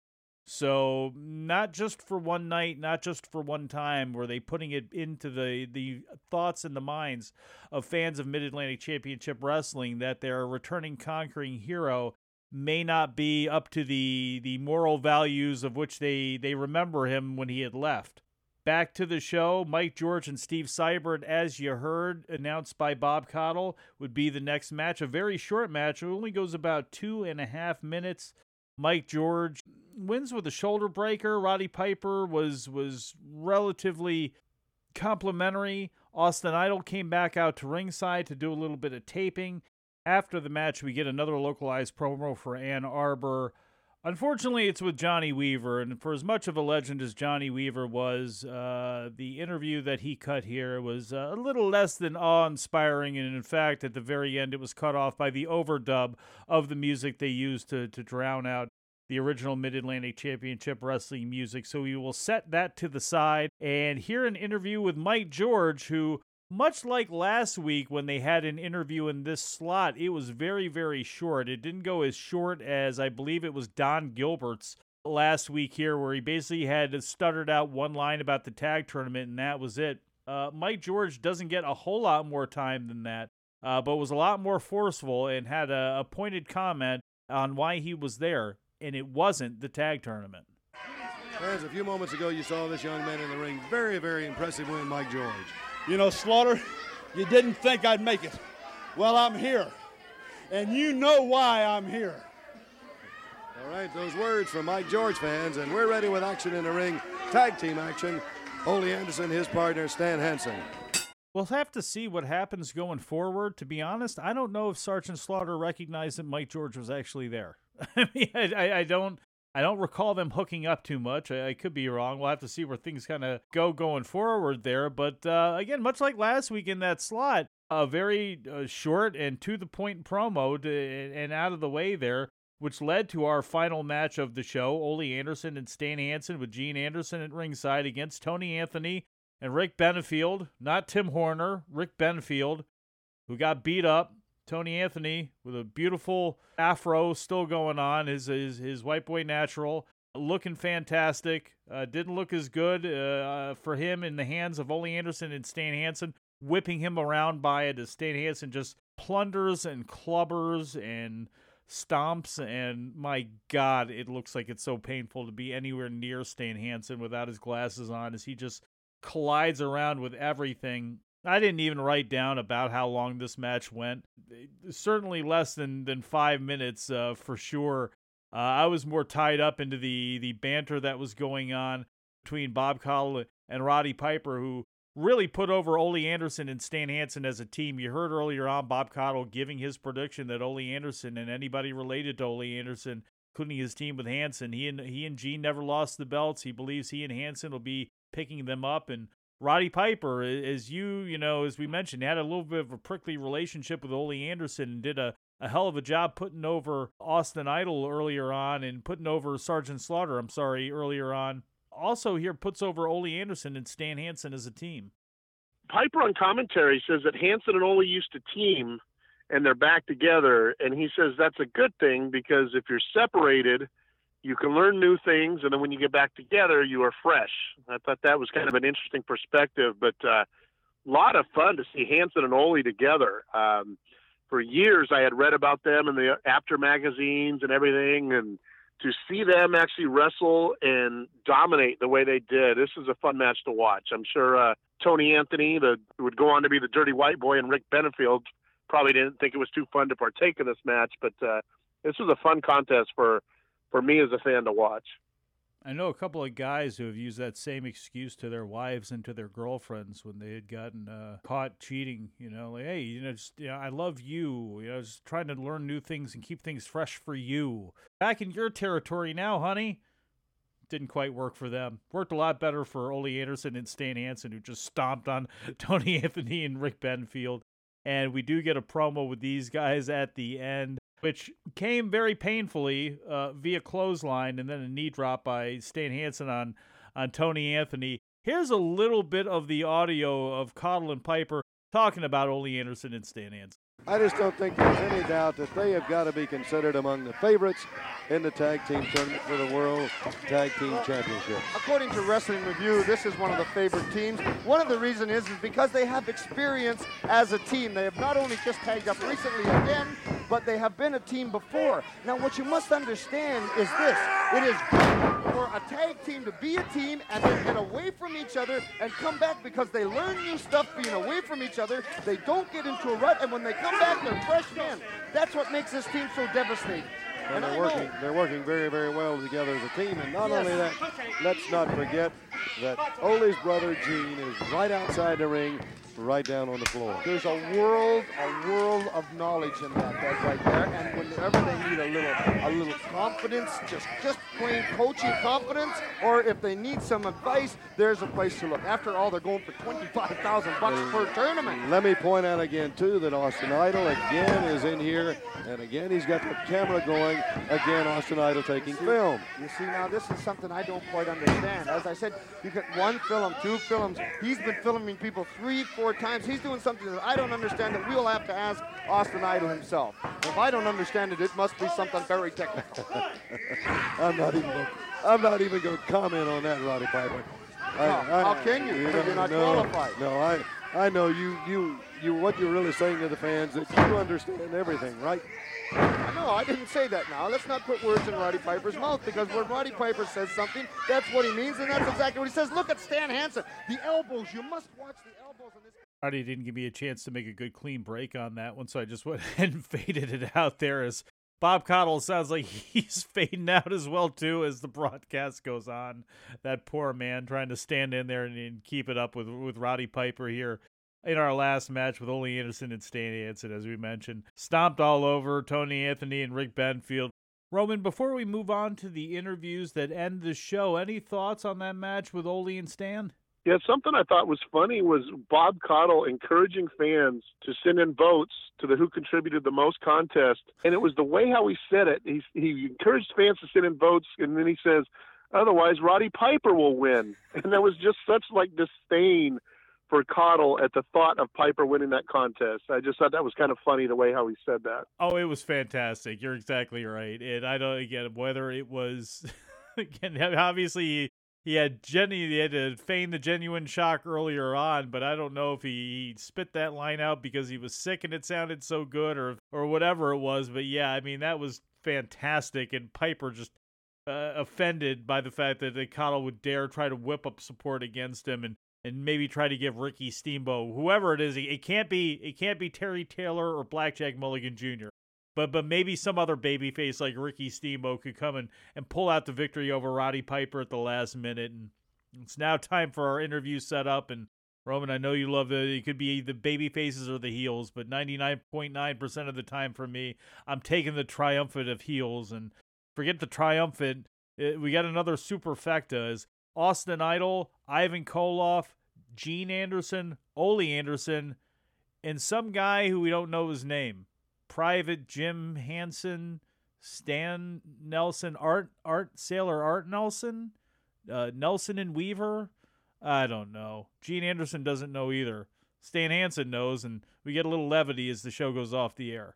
So not just for one night, not just for one time, were they putting it into the, the thoughts and the minds of fans of Mid-Atlantic Championship Wrestling that their returning conquering hero may not be up to the, the moral values of which they, they remember him when he had left. Back to the show, Mike George and Steve Seibert, as you heard, announced by Bob Caudle, would be the next match. A very short match. It only goes about two and a half minutes. Mike George wins with a shoulder breaker. Roddy Piper was, was relatively complimentary. Austin Idol came back out to ringside to do a little bit of taping. After the match, we get another localized promo for Ann Arbor. Unfortunately, it's with Johnny Weaver, and for as much of a legend as Johnny Weaver was, uh, the interview that he cut here was uh, a little less than awe-inspiring, and in fact, at the very end, it was cut off by the overdub of the music they used to, to drown out the original Mid-Atlantic Championship Wrestling music. So we will set that to the side and hear an interview with Mike George, who, much like last week when they had an interview in this slot, it was very, very short. It didn't go as short as I believe it was Don Gilbert's last week here, where he basically had stuttered out one line about the tag tournament, and that was it. Uh, Mike George doesn't get a whole lot more time than that, uh, but was a lot more forceful and had a, a pointed comment on why he was there, and it wasn't the tag tournament. Fans, a few moments ago, you saw this young man in the ring. Very, very impressive win, Mike George. You know, Slaughter, you didn't think I'd make it. Well, I'm here, and you know why I'm here. All right, those words from Mike George, fans, and we're ready with action in the ring. Tag team action. Ole Anderson, his partner, Stan Hansen. We'll have to see what happens going forward. To be honest, I don't know if Sergeant Slaughter recognized that Mike George was actually there. I mean, I, I don't I don't recall them hooking up too much. I, I could be wrong. We'll have to see where things kind of go going forward there. But uh, again, much like last week in that slot, a very uh, short and to-the-point promo to, and out of the way there, which led to our final match of the show, Ole Anderson and Stan Hansen with Gene Anderson at ringside against Tony Anthony and Rick Benefield, not Tim Horner, Rick Benefield, who got beat up. Tony Anthony with a beautiful afro still going on, his his, his white boy natural, looking fantastic. Uh, didn't look as good uh, for him in the hands of Ole Anderson and Stan Hansen, whipping him around by it as Stan Hansen just plunders and clubbers and stomps, and my God, it looks like it's so painful to be anywhere near Stan Hansen without his glasses on as he just collides around with everything. I didn't even write down about how long this match went. Certainly less than, than five minutes uh, for sure. Uh, I was more tied up into the, the banter that was going on between Bob Caudle and Roddy Piper, who really put over Ole Anderson and Stan Hansen as a team. You heard earlier on Bob Caudle giving his prediction that Ole Anderson and anybody related to Ole Anderson, including his team with Hansen, he and he and Gene never lost the belts. He believes he and Hansen will be picking them up. And Roddy Piper, as you, you know, as we mentioned, had a little bit of a prickly relationship with Ole Anderson and did a, a hell of a job putting over Austin Idol earlier on and putting over Sergeant Slaughter, I'm sorry, earlier on. Also here puts over Ole Anderson and Stan Hansen as a team. Piper on commentary says that Hansen and Ole used to team and they're back together. And he says that's a good thing because if you're separated, you can learn new things. And then when you get back together, you are fresh. I thought that was kind of an interesting perspective, but a uh, lot of fun to see Hansen and Ole together. Um, for years, I had read about them in the After magazines and everything. And to see them actually wrestle and dominate the way they did, this is a fun match to watch. I'm sure uh, Tony Anthony, the would go on to be the Dirty White Boy, and Rick Benefield probably didn't think it was too fun to partake in this match. But uh, this was a fun contest for, for me as a fan to watch. I know a couple of guys who have used that same excuse to their wives and to their girlfriends when they had gotten uh, caught cheating. You know, like, hey, you know, just, you know, I love you. You know, just trying to learn new things and keep things fresh for you. Back in your territory now, honey. Didn't quite work for them. Worked a lot better for Ole Anderson and Stan Hansen, who just stomped on Tony Anthony and Rick Benefield. And we do get a promo with these guys at the end, which came very painfully uh, via clothesline and then a knee drop by Stan Hansen on, on Tony Anthony. Here's a little bit of the audio of Caudle and Piper talking about Ole Anderson and Stan Hansen. I just don't think there's any doubt that they have got to be considered among the favorites in the tag team tournament for the World Tag Team Championship. According to Wrestling Review, this is one of the favorite teams. One of the reasons is, is because they have experience as a team. They have not only just tagged up recently again, but they have been a team before. Now, what you must understand is this. It is for a tag team to be a team and then get away from each other and come back because they learn new stuff being away from each other. They don't get into a rut, and when they come back, they're fresh men. That's what makes this team so devastating. And, and they're I working, know. they're working very, very well together as a team. And not Yes. only that, let's not forget that Ole's brother Gene is right outside the ring, right down on the floor. There's a world, a world of knowledge in that, that right there. And whenever they need a little, a little confidence, just, just plain coaching confidence, or if they need some advice, there's a place to look. After all, they're going for twenty-five thousand bucks per tournament. Let me point out again too that Austin Idol again is in here, and again he's got the camera going. Again, Austin Idol taking see, film. You see, now this is something I don't quite understand. As I said, you get one film, two films. He's been filming people three, four times. He's doing something that I don't understand that we'll have to ask Austin Idol himself. If I don't understand it, it must be something very technical. I'm not even. Gonna, I'm not even going to comment on that, Roddy Piper. I, No, I, how can you? Because you're not no, qualified. No, I, I know you, you, you. What you're really saying to the fans that you understand everything, right? No, I didn't say that now. Let's not put words in Roddy Piper's mouth, because when Roddy Piper says something, that's what he means, and that's exactly what he says. Look at Stan Hansen. The elbows. You must watch the elbows on this. Roddy didn't give me a chance to make a good clean break on that one, so I just went ahead and faded it out there as Bob Caudle sounds like he's fading out as well, too, as the broadcast goes on. That poor man trying to stand in there and, and keep it up with, with Roddy Piper here in our last match with Ole Anderson and Stan Hansen, as we mentioned. Stomped all over Tony Anthony and Rick Benefield. Roman, before we move on to the interviews that end the show, any thoughts on that match with Ole and Stan? Yeah, something I thought was funny was Bob Caudle encouraging fans to send in votes to the Who Contributed the Most contest. And it was the way how he said it. He, he encouraged fans to send in votes, and then he says, otherwise Roddy Piper will win. And there was just such, like, disdain for Caudle at the thought of Piper winning that contest. I just thought that was kind of funny the way how he said that. Oh, it was fantastic. You're exactly right. And I don't, again, whether it was, again, obviously he had Jenny, he had to feign the genuine shock earlier on, but I don't know if he, he spit that line out because he was sick and it sounded so good or, or whatever it was. But yeah, I mean, that was fantastic. And Piper just uh, offended by the fact that Caudle would dare try to whip up support against him and and maybe try to give Ricky Steamboat, whoever it is, it can't be it can't be Terry Taylor or Blackjack Mulligan Junior But but maybe some other babyface like Ricky Steamboat could come and, and pull out the victory over Roddy Piper at the last minute. And it's now time for our interview set up. And Roman, I know you love it. It could be the baby faces or the heels, but ninety-nine point nine percent of the time for me, I'm taking the triumphant of heels. And forget the triumphant. It, we got another superfecta as Austin Idol, Ivan Koloff, Gene Anderson, Ole Anderson, and some guy who we don't know his name. Private Jim Hansen, Stan Nelson, Art Art Sailor Art Nelson, uh, Nelson and Weaver. I don't know. Gene Anderson doesn't know either. Stan Hansen knows, and we get a little levity as the show goes off the air.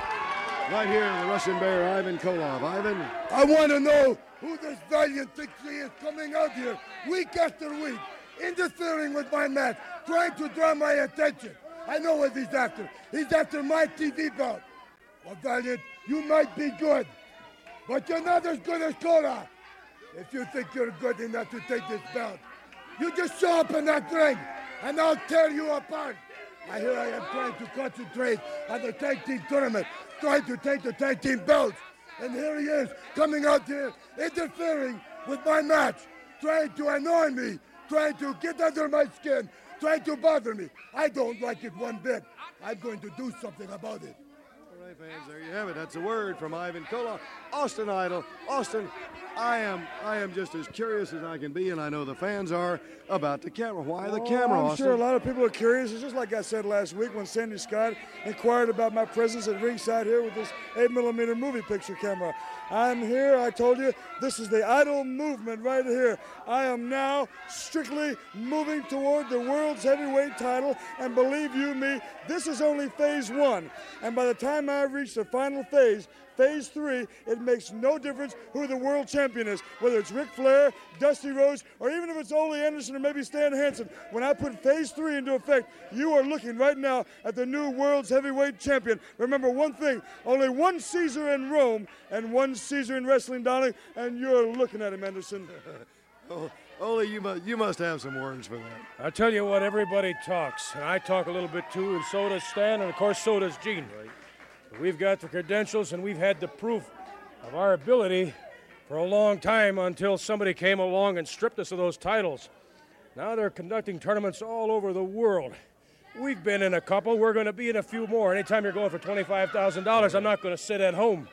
Right here, the Russian Bear, Ivan Koloff. Ivan? I want to know who this valiant thinks he is coming out here week after week, interfering with my match, trying to draw my attention. I know what he's after. He's after my T V belt. Well, Valiant, you might be good, but you're not as good as Koloff. If you think you're good enough to take this belt, you just show up in that ring, and I'll tear you apart. Now, here I am trying to concentrate on the tag team tournament, trying to take the tag team belts. And here he is, coming out here, interfering with my match, trying to annoy me, trying to get under my skin, trying to bother me. I don't like it one bit. I'm going to do something about it. All right, fans, there you have it. That's a word from Ivan Koloff. Austin Idol. Austin, I am I am just as curious as I can be, and I know the fans are, about the camera. Why the oh, camera, I'm Austin? sure a lot of people are curious. It's just like I said last week when Sandy Scott inquired about my presence at ringside here with this eight millimeter movie picture camera. I'm here, I told you, this is the Idol movement right here. I am now strictly moving toward the world's heavyweight title, and believe you me, this is only phase one. And by the time I reach the final phase, phase three, it makes no difference who the world champion is, whether it's Ric Flair, Dusty Rhodes, or even if it's Ole Anderson or maybe Stan Hansen. When I put phase three into effect, you are looking right now at the new world's heavyweight champion. Remember one thing, only one Caesar in Rome and one Caesar in wrestling, darling, and you're looking at him, Anderson. oh, Ole, you must, you must have some words for that. I tell you what, everybody talks, and I talk a little bit too, and so does Stan, and of course so does Gene. We've got the credentials, and we've had the proof of our ability for a long time until somebody came along and stripped us of those titles. Now they're conducting tournaments all over the world. We've been in a couple. We're going to be in a few more. Anytime you're going for twenty-five thousand dollars, I'm not going to sit at home.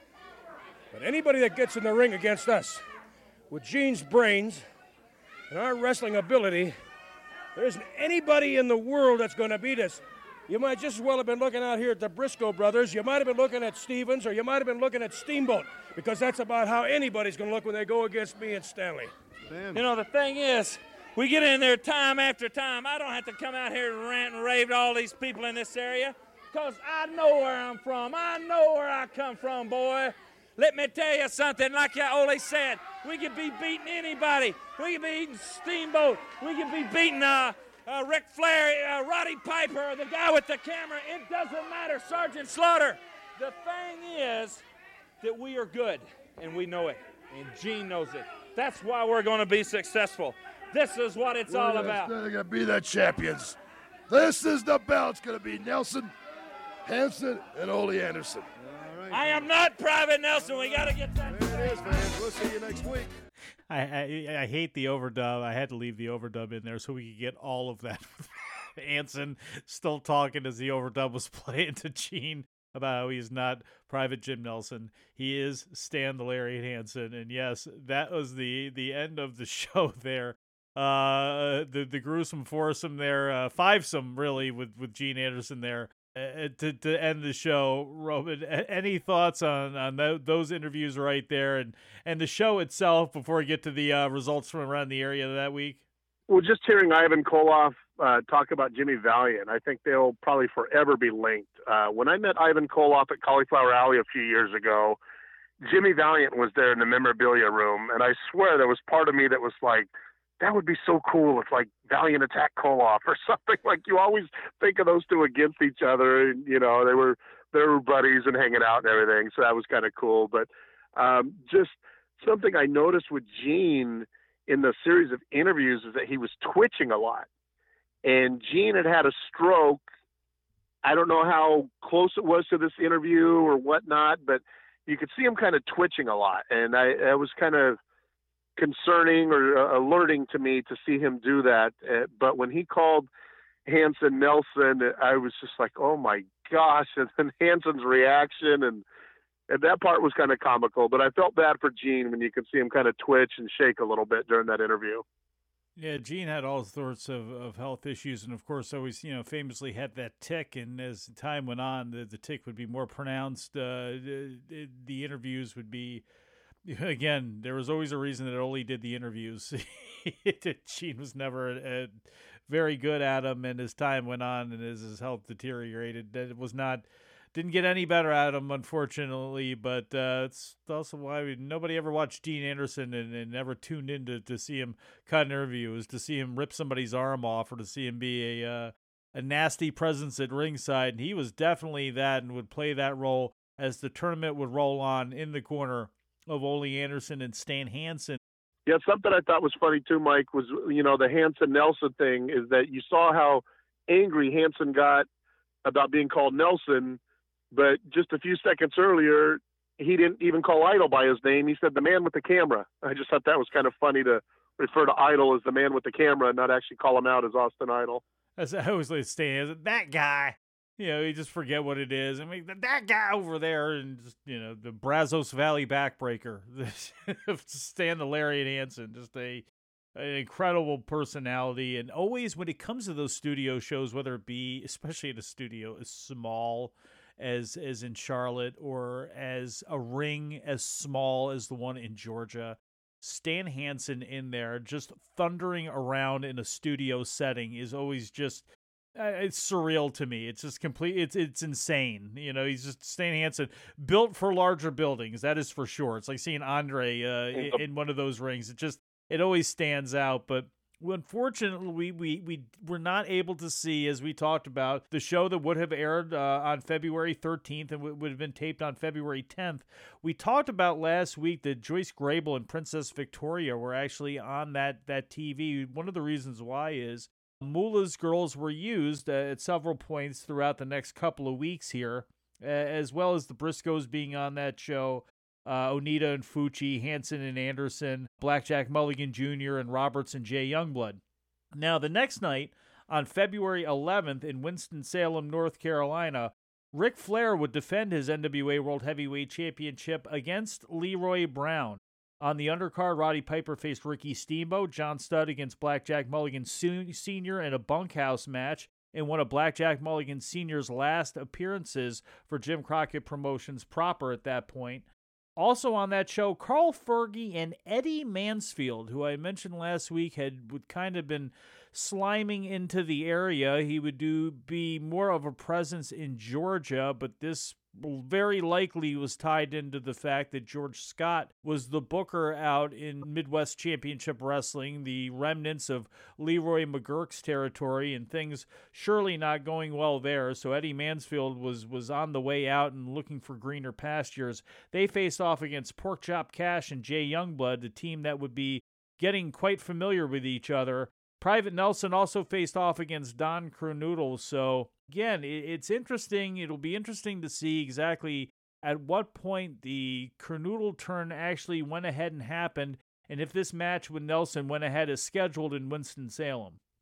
But anybody that gets in the ring against us, with Gene's brains and our wrestling ability, there isn't anybody in the world that's going to beat us. You might just as well have been looking out here at the Briscoe brothers. You might have been looking at Stevens, or you might have been looking at Steamboat, because that's about how anybody's going to look when they go against me and Stanley. Man. You know, the thing is, we get in there time after time. I don't have to come out here and rant and rave to all these people in this area, because I know where I'm from. I know where I come from, boy. Let me tell you something, like Ole said, we can be beating anybody. We can be beating Steamboat. We can be beating uh, uh, Ric Flair, uh, Roddy Piper, the guy with the camera. It doesn't matter, Sergeant Slaughter. The thing is that we are good, and we know it, and Gene knows it. That's why we're going to be successful. This is what it's all about. They're going to be the champions. This is the belt. It's going to be Nelson, Hansen, and Ole Anderson. I am not Private Nelson. We got to get that. There it is, fans. We'll see you next week. I, I I hate the overdub. I had to leave the overdub in there so we could get all of that. Anson still talking as the overdub was playing to Gene about how he's not Private Jim Nelson. He is Stan the Lariat Hansen. And yes, that was the, the end of the show there. Uh, the the gruesome foursome there, uh, fivesome really with, with Gene Anderson there uh, to to end the show. Roman, any thoughts on on th- those interviews right there and, and the show itself before we get to the uh, results from around the area that week? Well, just hearing Ivan Koloff uh, talk about Jimmy Valiant, I think they'll probably forever be linked. Uh, when I met Ivan Koloff at Cauliflower Alley a few years ago, Jimmy Valiant was there in the memorabilia room, and I swear there was part of me that was like, that would be so cool if like Valiant attacked Koloff or something. Like you always think of those two against each other, and you know they were they were buddies and hanging out and everything. So that was kind of cool. But um, just something I noticed with Gene in the series of interviews is that he was twitching a lot, and Gene had had a stroke. I don't know how close it was to this interview or whatnot, but you could see him kind of twitching a lot, and I, I was kind of concerning or uh, alerting to me to see him do that. Uh, but when he called Hansen Nelson, I was just like, oh my gosh. And then Hansen's reaction and, and that part was kind of comical, but I felt bad for Gene when you could see him kind of twitch and shake a little bit during that interview. Yeah, Gene had all sorts of, of health issues, and of course always, you know, famously had that tick, and as time went on, the, the tick would be more pronounced. Uh, the, the interviews would be, again, there was always a reason that Ole did the interviews. Gene was never a, a very good at them, and as time went on and as his health deteriorated, it was not, didn't get any better at him, unfortunately. But uh, it's also why we, nobody ever watched Gene Anderson and, and never tuned in to, to see him cut interviews, to see him rip somebody's arm off, or to see him be a uh, a nasty presence at ringside. And he was definitely that, and would play that role as the tournament would roll on in the corner of Ole Anderson and Stan Hansen. Yeah, something I thought was funny too, Mike, was, you know, the Hansen Nelson thing is that you saw how angry Hansen got about being called Nelson, but just a few seconds earlier, he didn't even call Idol by his name. He said the man with the camera. I just thought that was kind of funny to refer to Idol as the man with the camera and not actually call him out as Austin Idol. As I always like Stan, that guy. You know, you just forget what it is. I mean, that guy over there, and just, you know, the Brazos Valley backbreaker, Stan the Lariat Hansen, just a an incredible personality. And always, when it comes to those studio shows, whether it be, especially in a studio as small as as in Charlotte, or as a ring as small as the one in Georgia, Stan Hansen in there, just thundering around in a studio setting, is always just. Uh, it's surreal to me. It's just complete. It's it's insane. You know, he's just Stan Hansen, built for larger buildings. That is for sure. It's like seeing Andre uh, in, in one of those rings. It just it always stands out. But unfortunately, we we we were not able to see, as we talked about, the show that would have aired uh, on February thirteenth and w- would have been taped on February tenth. We talked about last week that Joyce Grable and Princess Victoria were actually on that that T V. One of the reasons why is Moolah's girls were used uh, at several points throughout the next couple of weeks here, uh, as well as the Briscoes being on that show, uh, Onita and Fucci, Hansen and Anderson, Blackjack Mulligan Junior, and Roberts and Jay Youngblood. Now, the next night, on February eleventh in Winston-Salem, North Carolina, Ric Flair would defend his N W A World Heavyweight Championship against Leroy Brown. On the undercard, Roddy Piper faced Ricky Steamboat, John Studd against Blackjack Mulligan Senior in a bunkhouse match in one of Blackjack Mulligan Senior's last appearances for Jim Crockett Promotions proper at that point. Also on that show, Carl Fergie and Eddie Mansfield, who I mentioned last week had would kind of been sliming into the area. He would do be more of a presence in Georgia, but this very likely was tied into the fact that George Scott was the booker out in Midwest Championship Wrestling, the remnants of Leroy McGurk's territory, and things surely not going well there. So Eddie Mansfield was was on the way out and looking for greener pastures. They faced off against Porkchop Cash and Jay Youngblood, the team that would be getting quite familiar with each other. Private Nelson also faced off against Don Kernoodle. So again, it's interesting. It'll be interesting to see exactly at what point the Kernoodle turn actually went ahead and happened, and if this match with Nelson went ahead as scheduled in Winston-Salem.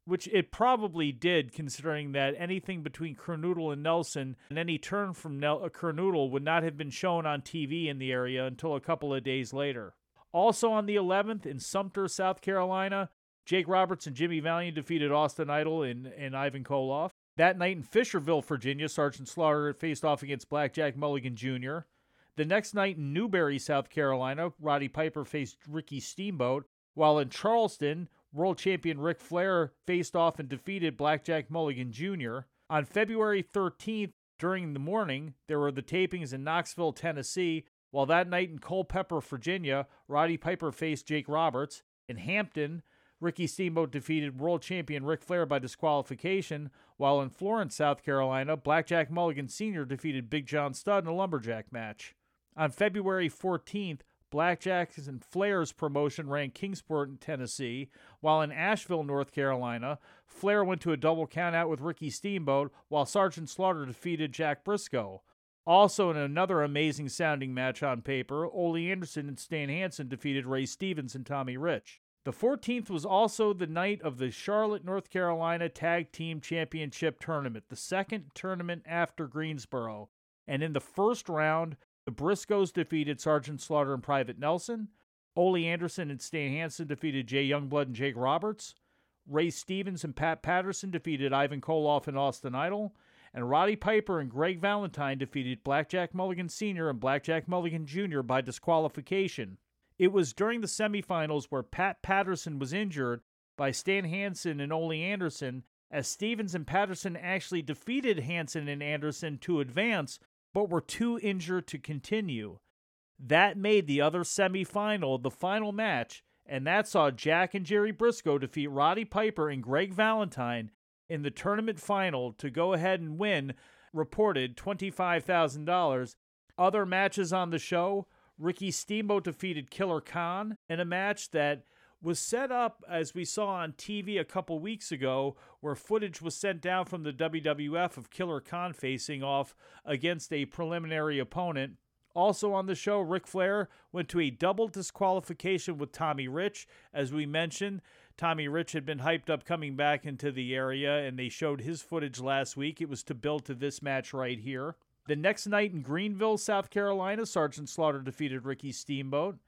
which it probably did, considering that anything between Kernodle and Nelson and any turn from Nel- Kernodle would not have been shown on T V in the area until a couple of days later. Also on the eleventh, in Sumter, South Carolina, Jake Roberts and Jimmy Valiant defeated Austin Idol and, and Ivan Koloff. That night in Fisherville, Virginia, Sergeant Slaughter faced off against Blackjack Mulligan Junior The next night in Newberry, South Carolina, Roddy Piper faced Ricky Steamboat, while in Charleston, world champion Ric Flair faced off and defeated Blackjack Mulligan Junior On February thirteenth, during the morning, there were the tapings in Knoxville, Tennessee, while that night in Culpeper, Virginia, Roddy Piper faced Jake Roberts. In Hampton, Ricky Steamboat defeated world champion Ric Flair by disqualification, while in Florence, South Carolina, Blackjack Mulligan Senior defeated Big John Studd in a lumberjack match. On February fourteenth, Blackjack's and Flair's promotion ran Kingsport in Tennessee, while in Asheville, North Carolina, Flair went to a double countout with Ricky Steamboat, while Sergeant Slaughter defeated Jack Briscoe. Also in another amazing-sounding match on paper, Ole Anderson and Stan Hansen defeated Ray Stevens and Tommy Rich. The fourteenth was also the night of the Charlotte, North Carolina Tag Team Championship Tournament, the second tournament after Greensboro. And in the first round, the Briscoes defeated Sergeant Slaughter and Private Nelson. Ole Anderson and Stan Hansen defeated Jay Youngblood and Jake Roberts. Ray Stevens and Pat Patterson defeated Ivan Koloff and Austin Idol. And Roddy Piper and Greg Valentine defeated Blackjack Mulligan Senior and Blackjack Mulligan Junior by disqualification. It was during the semifinals where Pat Patterson was injured by Stan Hansen and Ole Anderson, as Stevens and Patterson actually defeated Hansen and Anderson to advance, but were too injured to continue. That made the other semifinal the final match, and that saw Jack and Jerry Briscoe defeat Roddy Piper and Greg Valentine in the tournament final to go ahead and win reported twenty-five thousand dollars. Other matches on the show: Ricky Steamboat defeated Killer Khan in a match that was set up, as we saw on T V a couple weeks ago, where footage was sent down from the W W F of Killer Khan facing off against a preliminary opponent. Also on the show, Ric Flair went to a double disqualification with Tommy Rich. As we mentioned, Tommy Rich had been hyped up coming back into the area, and they showed his footage last week. It was to build to this match right here. The next night in Greenville, South Carolina, Sergeant Slaughter defeated Ricky Steamboat.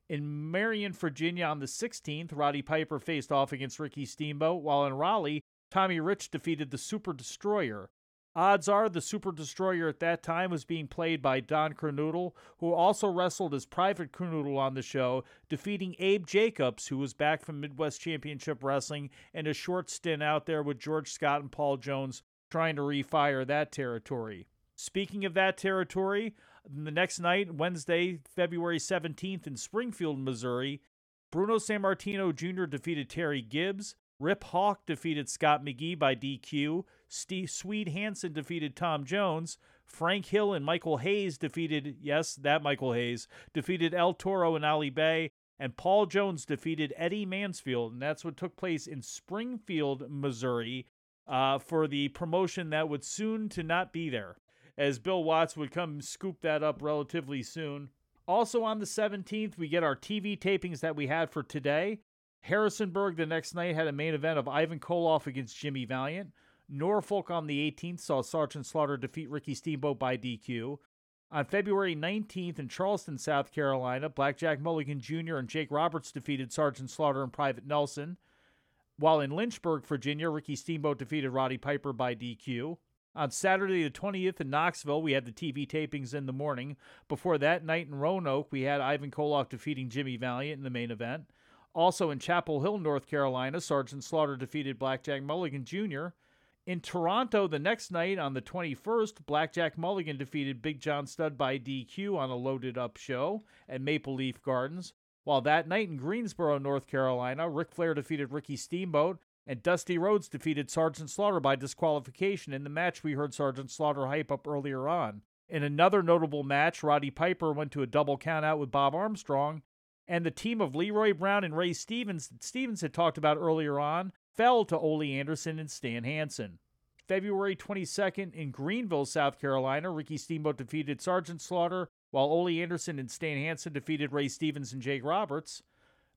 In Marion, Virginia, on the sixteenth, Roddy Piper faced off against Ricky Steamboat, while in Raleigh, Tommy Rich defeated the Super Destroyer. Odds are the Super Destroyer at that time was being played by Don Kernodle, who also wrestled as Private Kernodle on the show, defeating Abe Jacobs, who was back from Midwest Championship Wrestling, and a short stint out there with George Scott and Paul Jones trying to refire that territory. Speaking of that territory, the next night, Wednesday, February seventeenth, in Springfield, Missouri, Bruno Sammartino Junior defeated Terry Gibbs. Rip Hawk defeated Scott McGee by D Q. Steve Swede Hansen defeated Tom Jones. Frank Hill and Michael Hayes defeated, yes, that Michael Hayes, defeated El Toro and Ali Bay. And Paul Jones defeated Eddie Mansfield. And that's what took place in Springfield, Missouri, uh, for the promotion that would soon to not be there, as Bill Watts would come scoop that up relatively soon. Also on the seventeenth, we get our T V tapings that we had for today. Harrisonburg the next night had a main event of Ivan Koloff against Jimmy Valiant. Norfolk on the eighteenth saw Sergeant Slaughter defeat Ricky Steamboat by D Q. On February nineteenth in Charleston, South Carolina, Blackjack Mulligan Junior and Jake Roberts defeated Sergeant Slaughter and Private Nelson. While in Lynchburg, Virginia, Ricky Steamboat defeated Roddy Piper by D Q. On Saturday the twentieth in Knoxville, we had the T V tapings in the morning. Before that night in Roanoke, we had Ivan Koloff defeating Jimmy Valiant in the main event. Also in Chapel Hill, North Carolina, Sergeant Slaughter defeated Blackjack Mulligan Junior In Toronto the next night on the twenty-first, Blackjack Mulligan defeated Big John Studd by D Q on a loaded-up show at Maple Leaf Gardens. While that night in Greensboro, North Carolina, Ric Flair defeated Ricky Steamboat, and Dusty Rhodes defeated Sergeant Slaughter by disqualification in the match we heard Sergeant Slaughter hype up earlier on. In another notable match, Roddy Piper went to a double countout with Bob Armstrong, and the team of Leroy Brown and Ray Stevens that Stevens had talked about earlier on fell to Ole Anderson and Stan Hansen. February twenty-second in Greenville, South Carolina, Ricky Steamboat defeated Sergeant Slaughter, while Ole Anderson and Stan Hansen defeated Ray Stevens and Jake Roberts.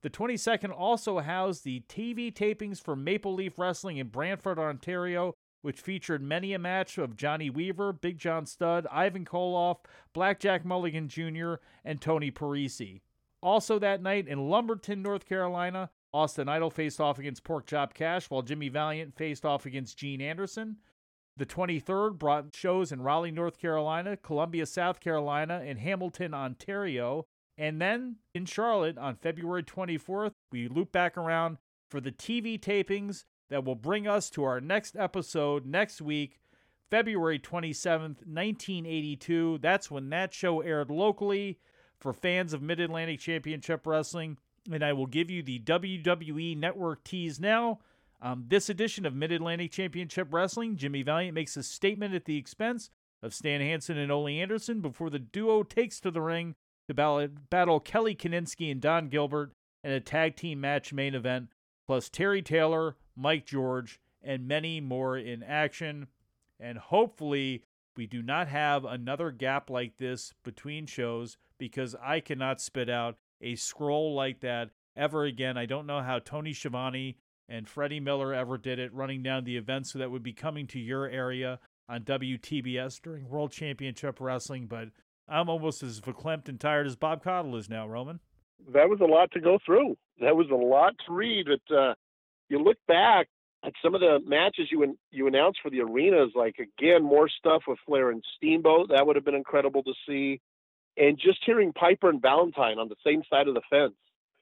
The twenty-second also housed the T V tapings for Maple Leaf Wrestling in Brantford, Ontario, which featured many a match of Johnny Weaver, Big John Studd, Ivan Koloff, Blackjack Mulligan Junior, and Tony Parisi. Also that night in Lumberton, North Carolina, Austin Idol faced off against Pork Chop Cash, while Jimmy Valiant faced off against Gene Anderson. The twenty-third brought shows in Raleigh, North Carolina, Columbia, South Carolina, and Hamilton, Ontario. And then in Charlotte on February twenty-fourth, we loop back around for the T V tapings that will bring us to our next episode next week, February twenty-seventh, nineteen eighty-two. That's when that show aired locally for fans of Mid-Atlantic Championship Wrestling. And I will give you the W W E Network tease now. Um, this edition of Mid-Atlantic Championship Wrestling, Jimmy Valiant makes a statement at the expense of Stan Hansen and Ole Anderson before the duo takes to the ring to battle, battle Kelly Kaninsky and Don Gilbert in a tag team match main event, plus Terry Taylor, Mike George, and many more in action. And hopefully we do not have another gap like this between shows, because I cannot spit out a scroll like that ever again. I don't know how Tony Schiavone and Freddie Miller ever did it, running down the events that would be coming to your area on W T B S during World Championship Wrestling, but I'm almost as verklempt and tired as Bob Caudle is now, Roman. That was a lot to go through. That was a lot to read. But uh, you look back at some of the matches you you announced for the arenas, like, again, more stuff with Flair and Steamboat. That would have been incredible to see. And just hearing Piper and Valentine on the same side of the fence.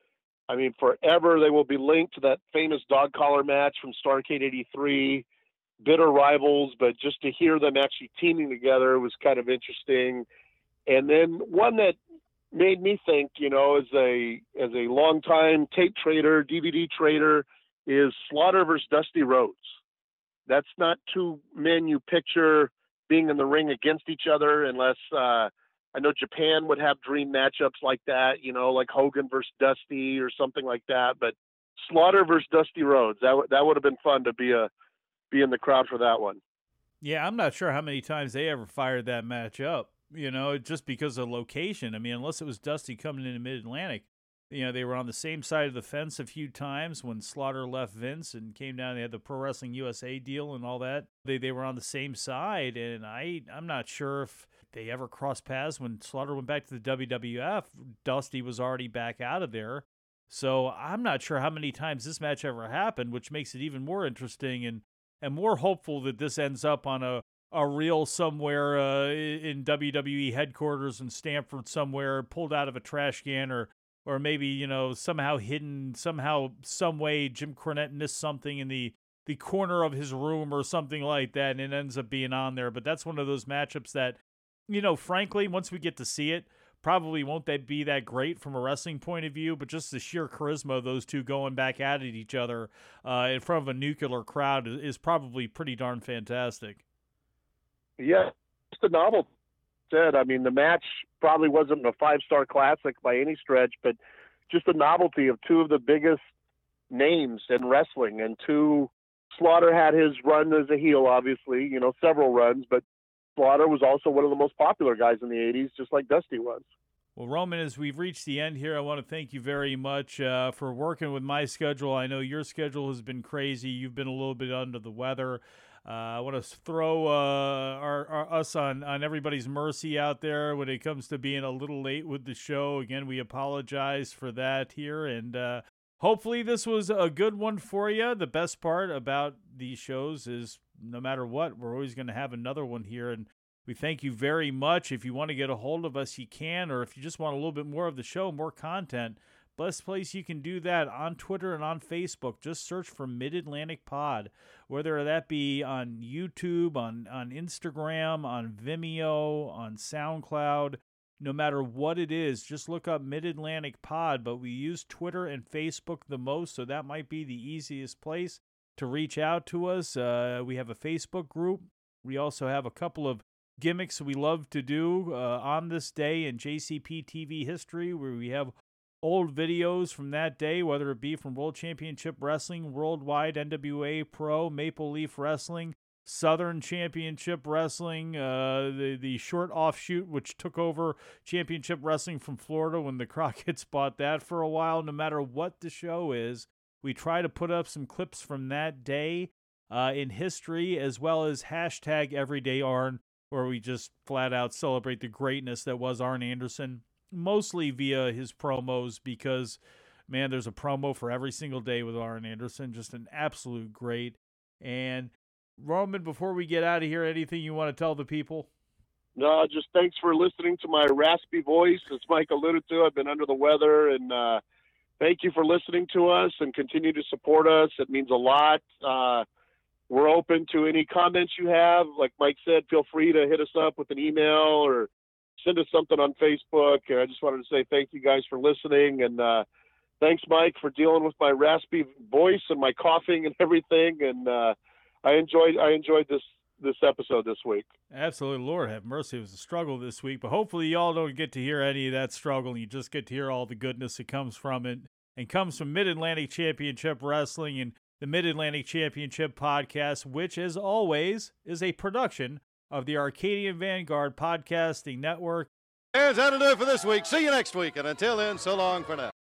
I mean, forever they will be linked to that famous dog collar match from Starrcade eighty-three, bitter rivals, but just to hear them actually teaming together was kind of interesting. And then one that made me think, you know, as a as a longtime tape trader, D V D trader, is Slaughter versus Dusty Rhodes. That's not two men you picture being in the ring against each other, unless uh, I know Japan would have dream matchups like that, you know, like Hogan versus Dusty or something like that. But Slaughter versus Dusty Rhodes, that w- that would have been fun to be a be in the crowd for that one. Yeah, I'm not sure how many times they ever fired that match up, you know, just because of location. I mean, unless it was Dusty coming into Mid-Atlantic. You know, they were on the same side of the fence a few times when Slaughter left Vince and came down. They had the Pro Wrestling U S A deal and all that. They they were on the same side, and I, I'm not sure if they ever crossed paths. When Slaughter went back to the W W F, Dusty was already back out of there. So I'm not sure how many times this match ever happened, which makes it even more interesting and, and more hopeful that this ends up on a, a reel somewhere uh, in W W E headquarters in Stamford somewhere, pulled out of a trash can, or Or maybe, you know, somehow hidden, somehow, some way, Jim Cornette missed something in the, the corner of his room or something like that, and it ends up being on there. But that's one of those matchups that, you know, frankly, once we get to see it, probably won't that be that great from a wrestling point of view, but just the sheer charisma of those two going back at it each other uh, in front of a nuclear crowd is, is probably pretty darn fantastic. Yeah, just a novelty. Said, I mean, the match probably wasn't a five-star classic by any stretch, but just the novelty of two of the biggest names in wrestling. And two, Slaughter had his run as a heel, obviously, you know, several runs, but Slaughter was also one of the most popular guys in the eighties, just like Dusty was. Well, Roman, as we've reached the end here, I want to thank you very much uh, for working with my schedule. I know your schedule has been crazy. You've been a little bit under the weather. Uh, I want to throw uh, our, our us on, on everybody's mercy out there when it comes to being a little late with the show. Again, we apologize for that here, and uh, hopefully this was a good one for you. The best part about these shows is no matter what, we're always going to have another one here, and we thank you very much. If you want to get a hold of us, you can, or if you just want a little bit more of the show, more content, best place you can do that on Twitter and on Facebook. Just search for Mid-Atlantic Pod, whether that be on YouTube, on, on Instagram, on Vimeo, on SoundCloud. No matter what it is, just look up Mid-Atlantic Pod, but we use Twitter and Facebook the most, so that might be the easiest place to reach out to us. Uh, we have a Facebook group. We also have a couple of gimmicks we love to do uh, on this day in J C P T V history, where we have old videos from that day, whether it be from World Championship Wrestling, Worldwide, N W A Pro, Maple Leaf Wrestling, Southern Championship Wrestling, uh, the, the short offshoot, which took over Championship Wrestling from Florida when the Crockett's bought that for a while. No matter what the show is, we try to put up some clips from that day uh, in history, as well as hashtag Everyday Arn, where we just flat out celebrate the greatness that was Arn Anderson, mostly via his promos, because, man, there's a promo for every single day with Arn Anderson. Just an absolute great. And Roman, before we get out of here, anything you want to tell the people? No, just thanks for listening to my raspy voice. As Mike alluded to, I've been under the weather, and uh, thank you for listening to us and continue to support us. It means a lot. Uh, we're open to any comments you have. Like Mike said, feel free to hit us up with an email or send us something on Facebook. I just wanted to say thank you guys for listening, and uh, thanks, Mike, for dealing with my raspy voice and my coughing and everything. And uh, I enjoyed I enjoyed this this episode this week. Absolutely. Lord have mercy. It was a struggle this week, but hopefully y'all don't get to hear any of that struggle, and you just get to hear all the goodness that comes from it and comes from Mid-Atlantic Championship Wrestling and the Mid-Atlantic Championship Podcast, which, as always, is a production of the Arcadian Vanguard Podcasting Network. There's that'll do it for this week. See you next week, and until then, so long for now.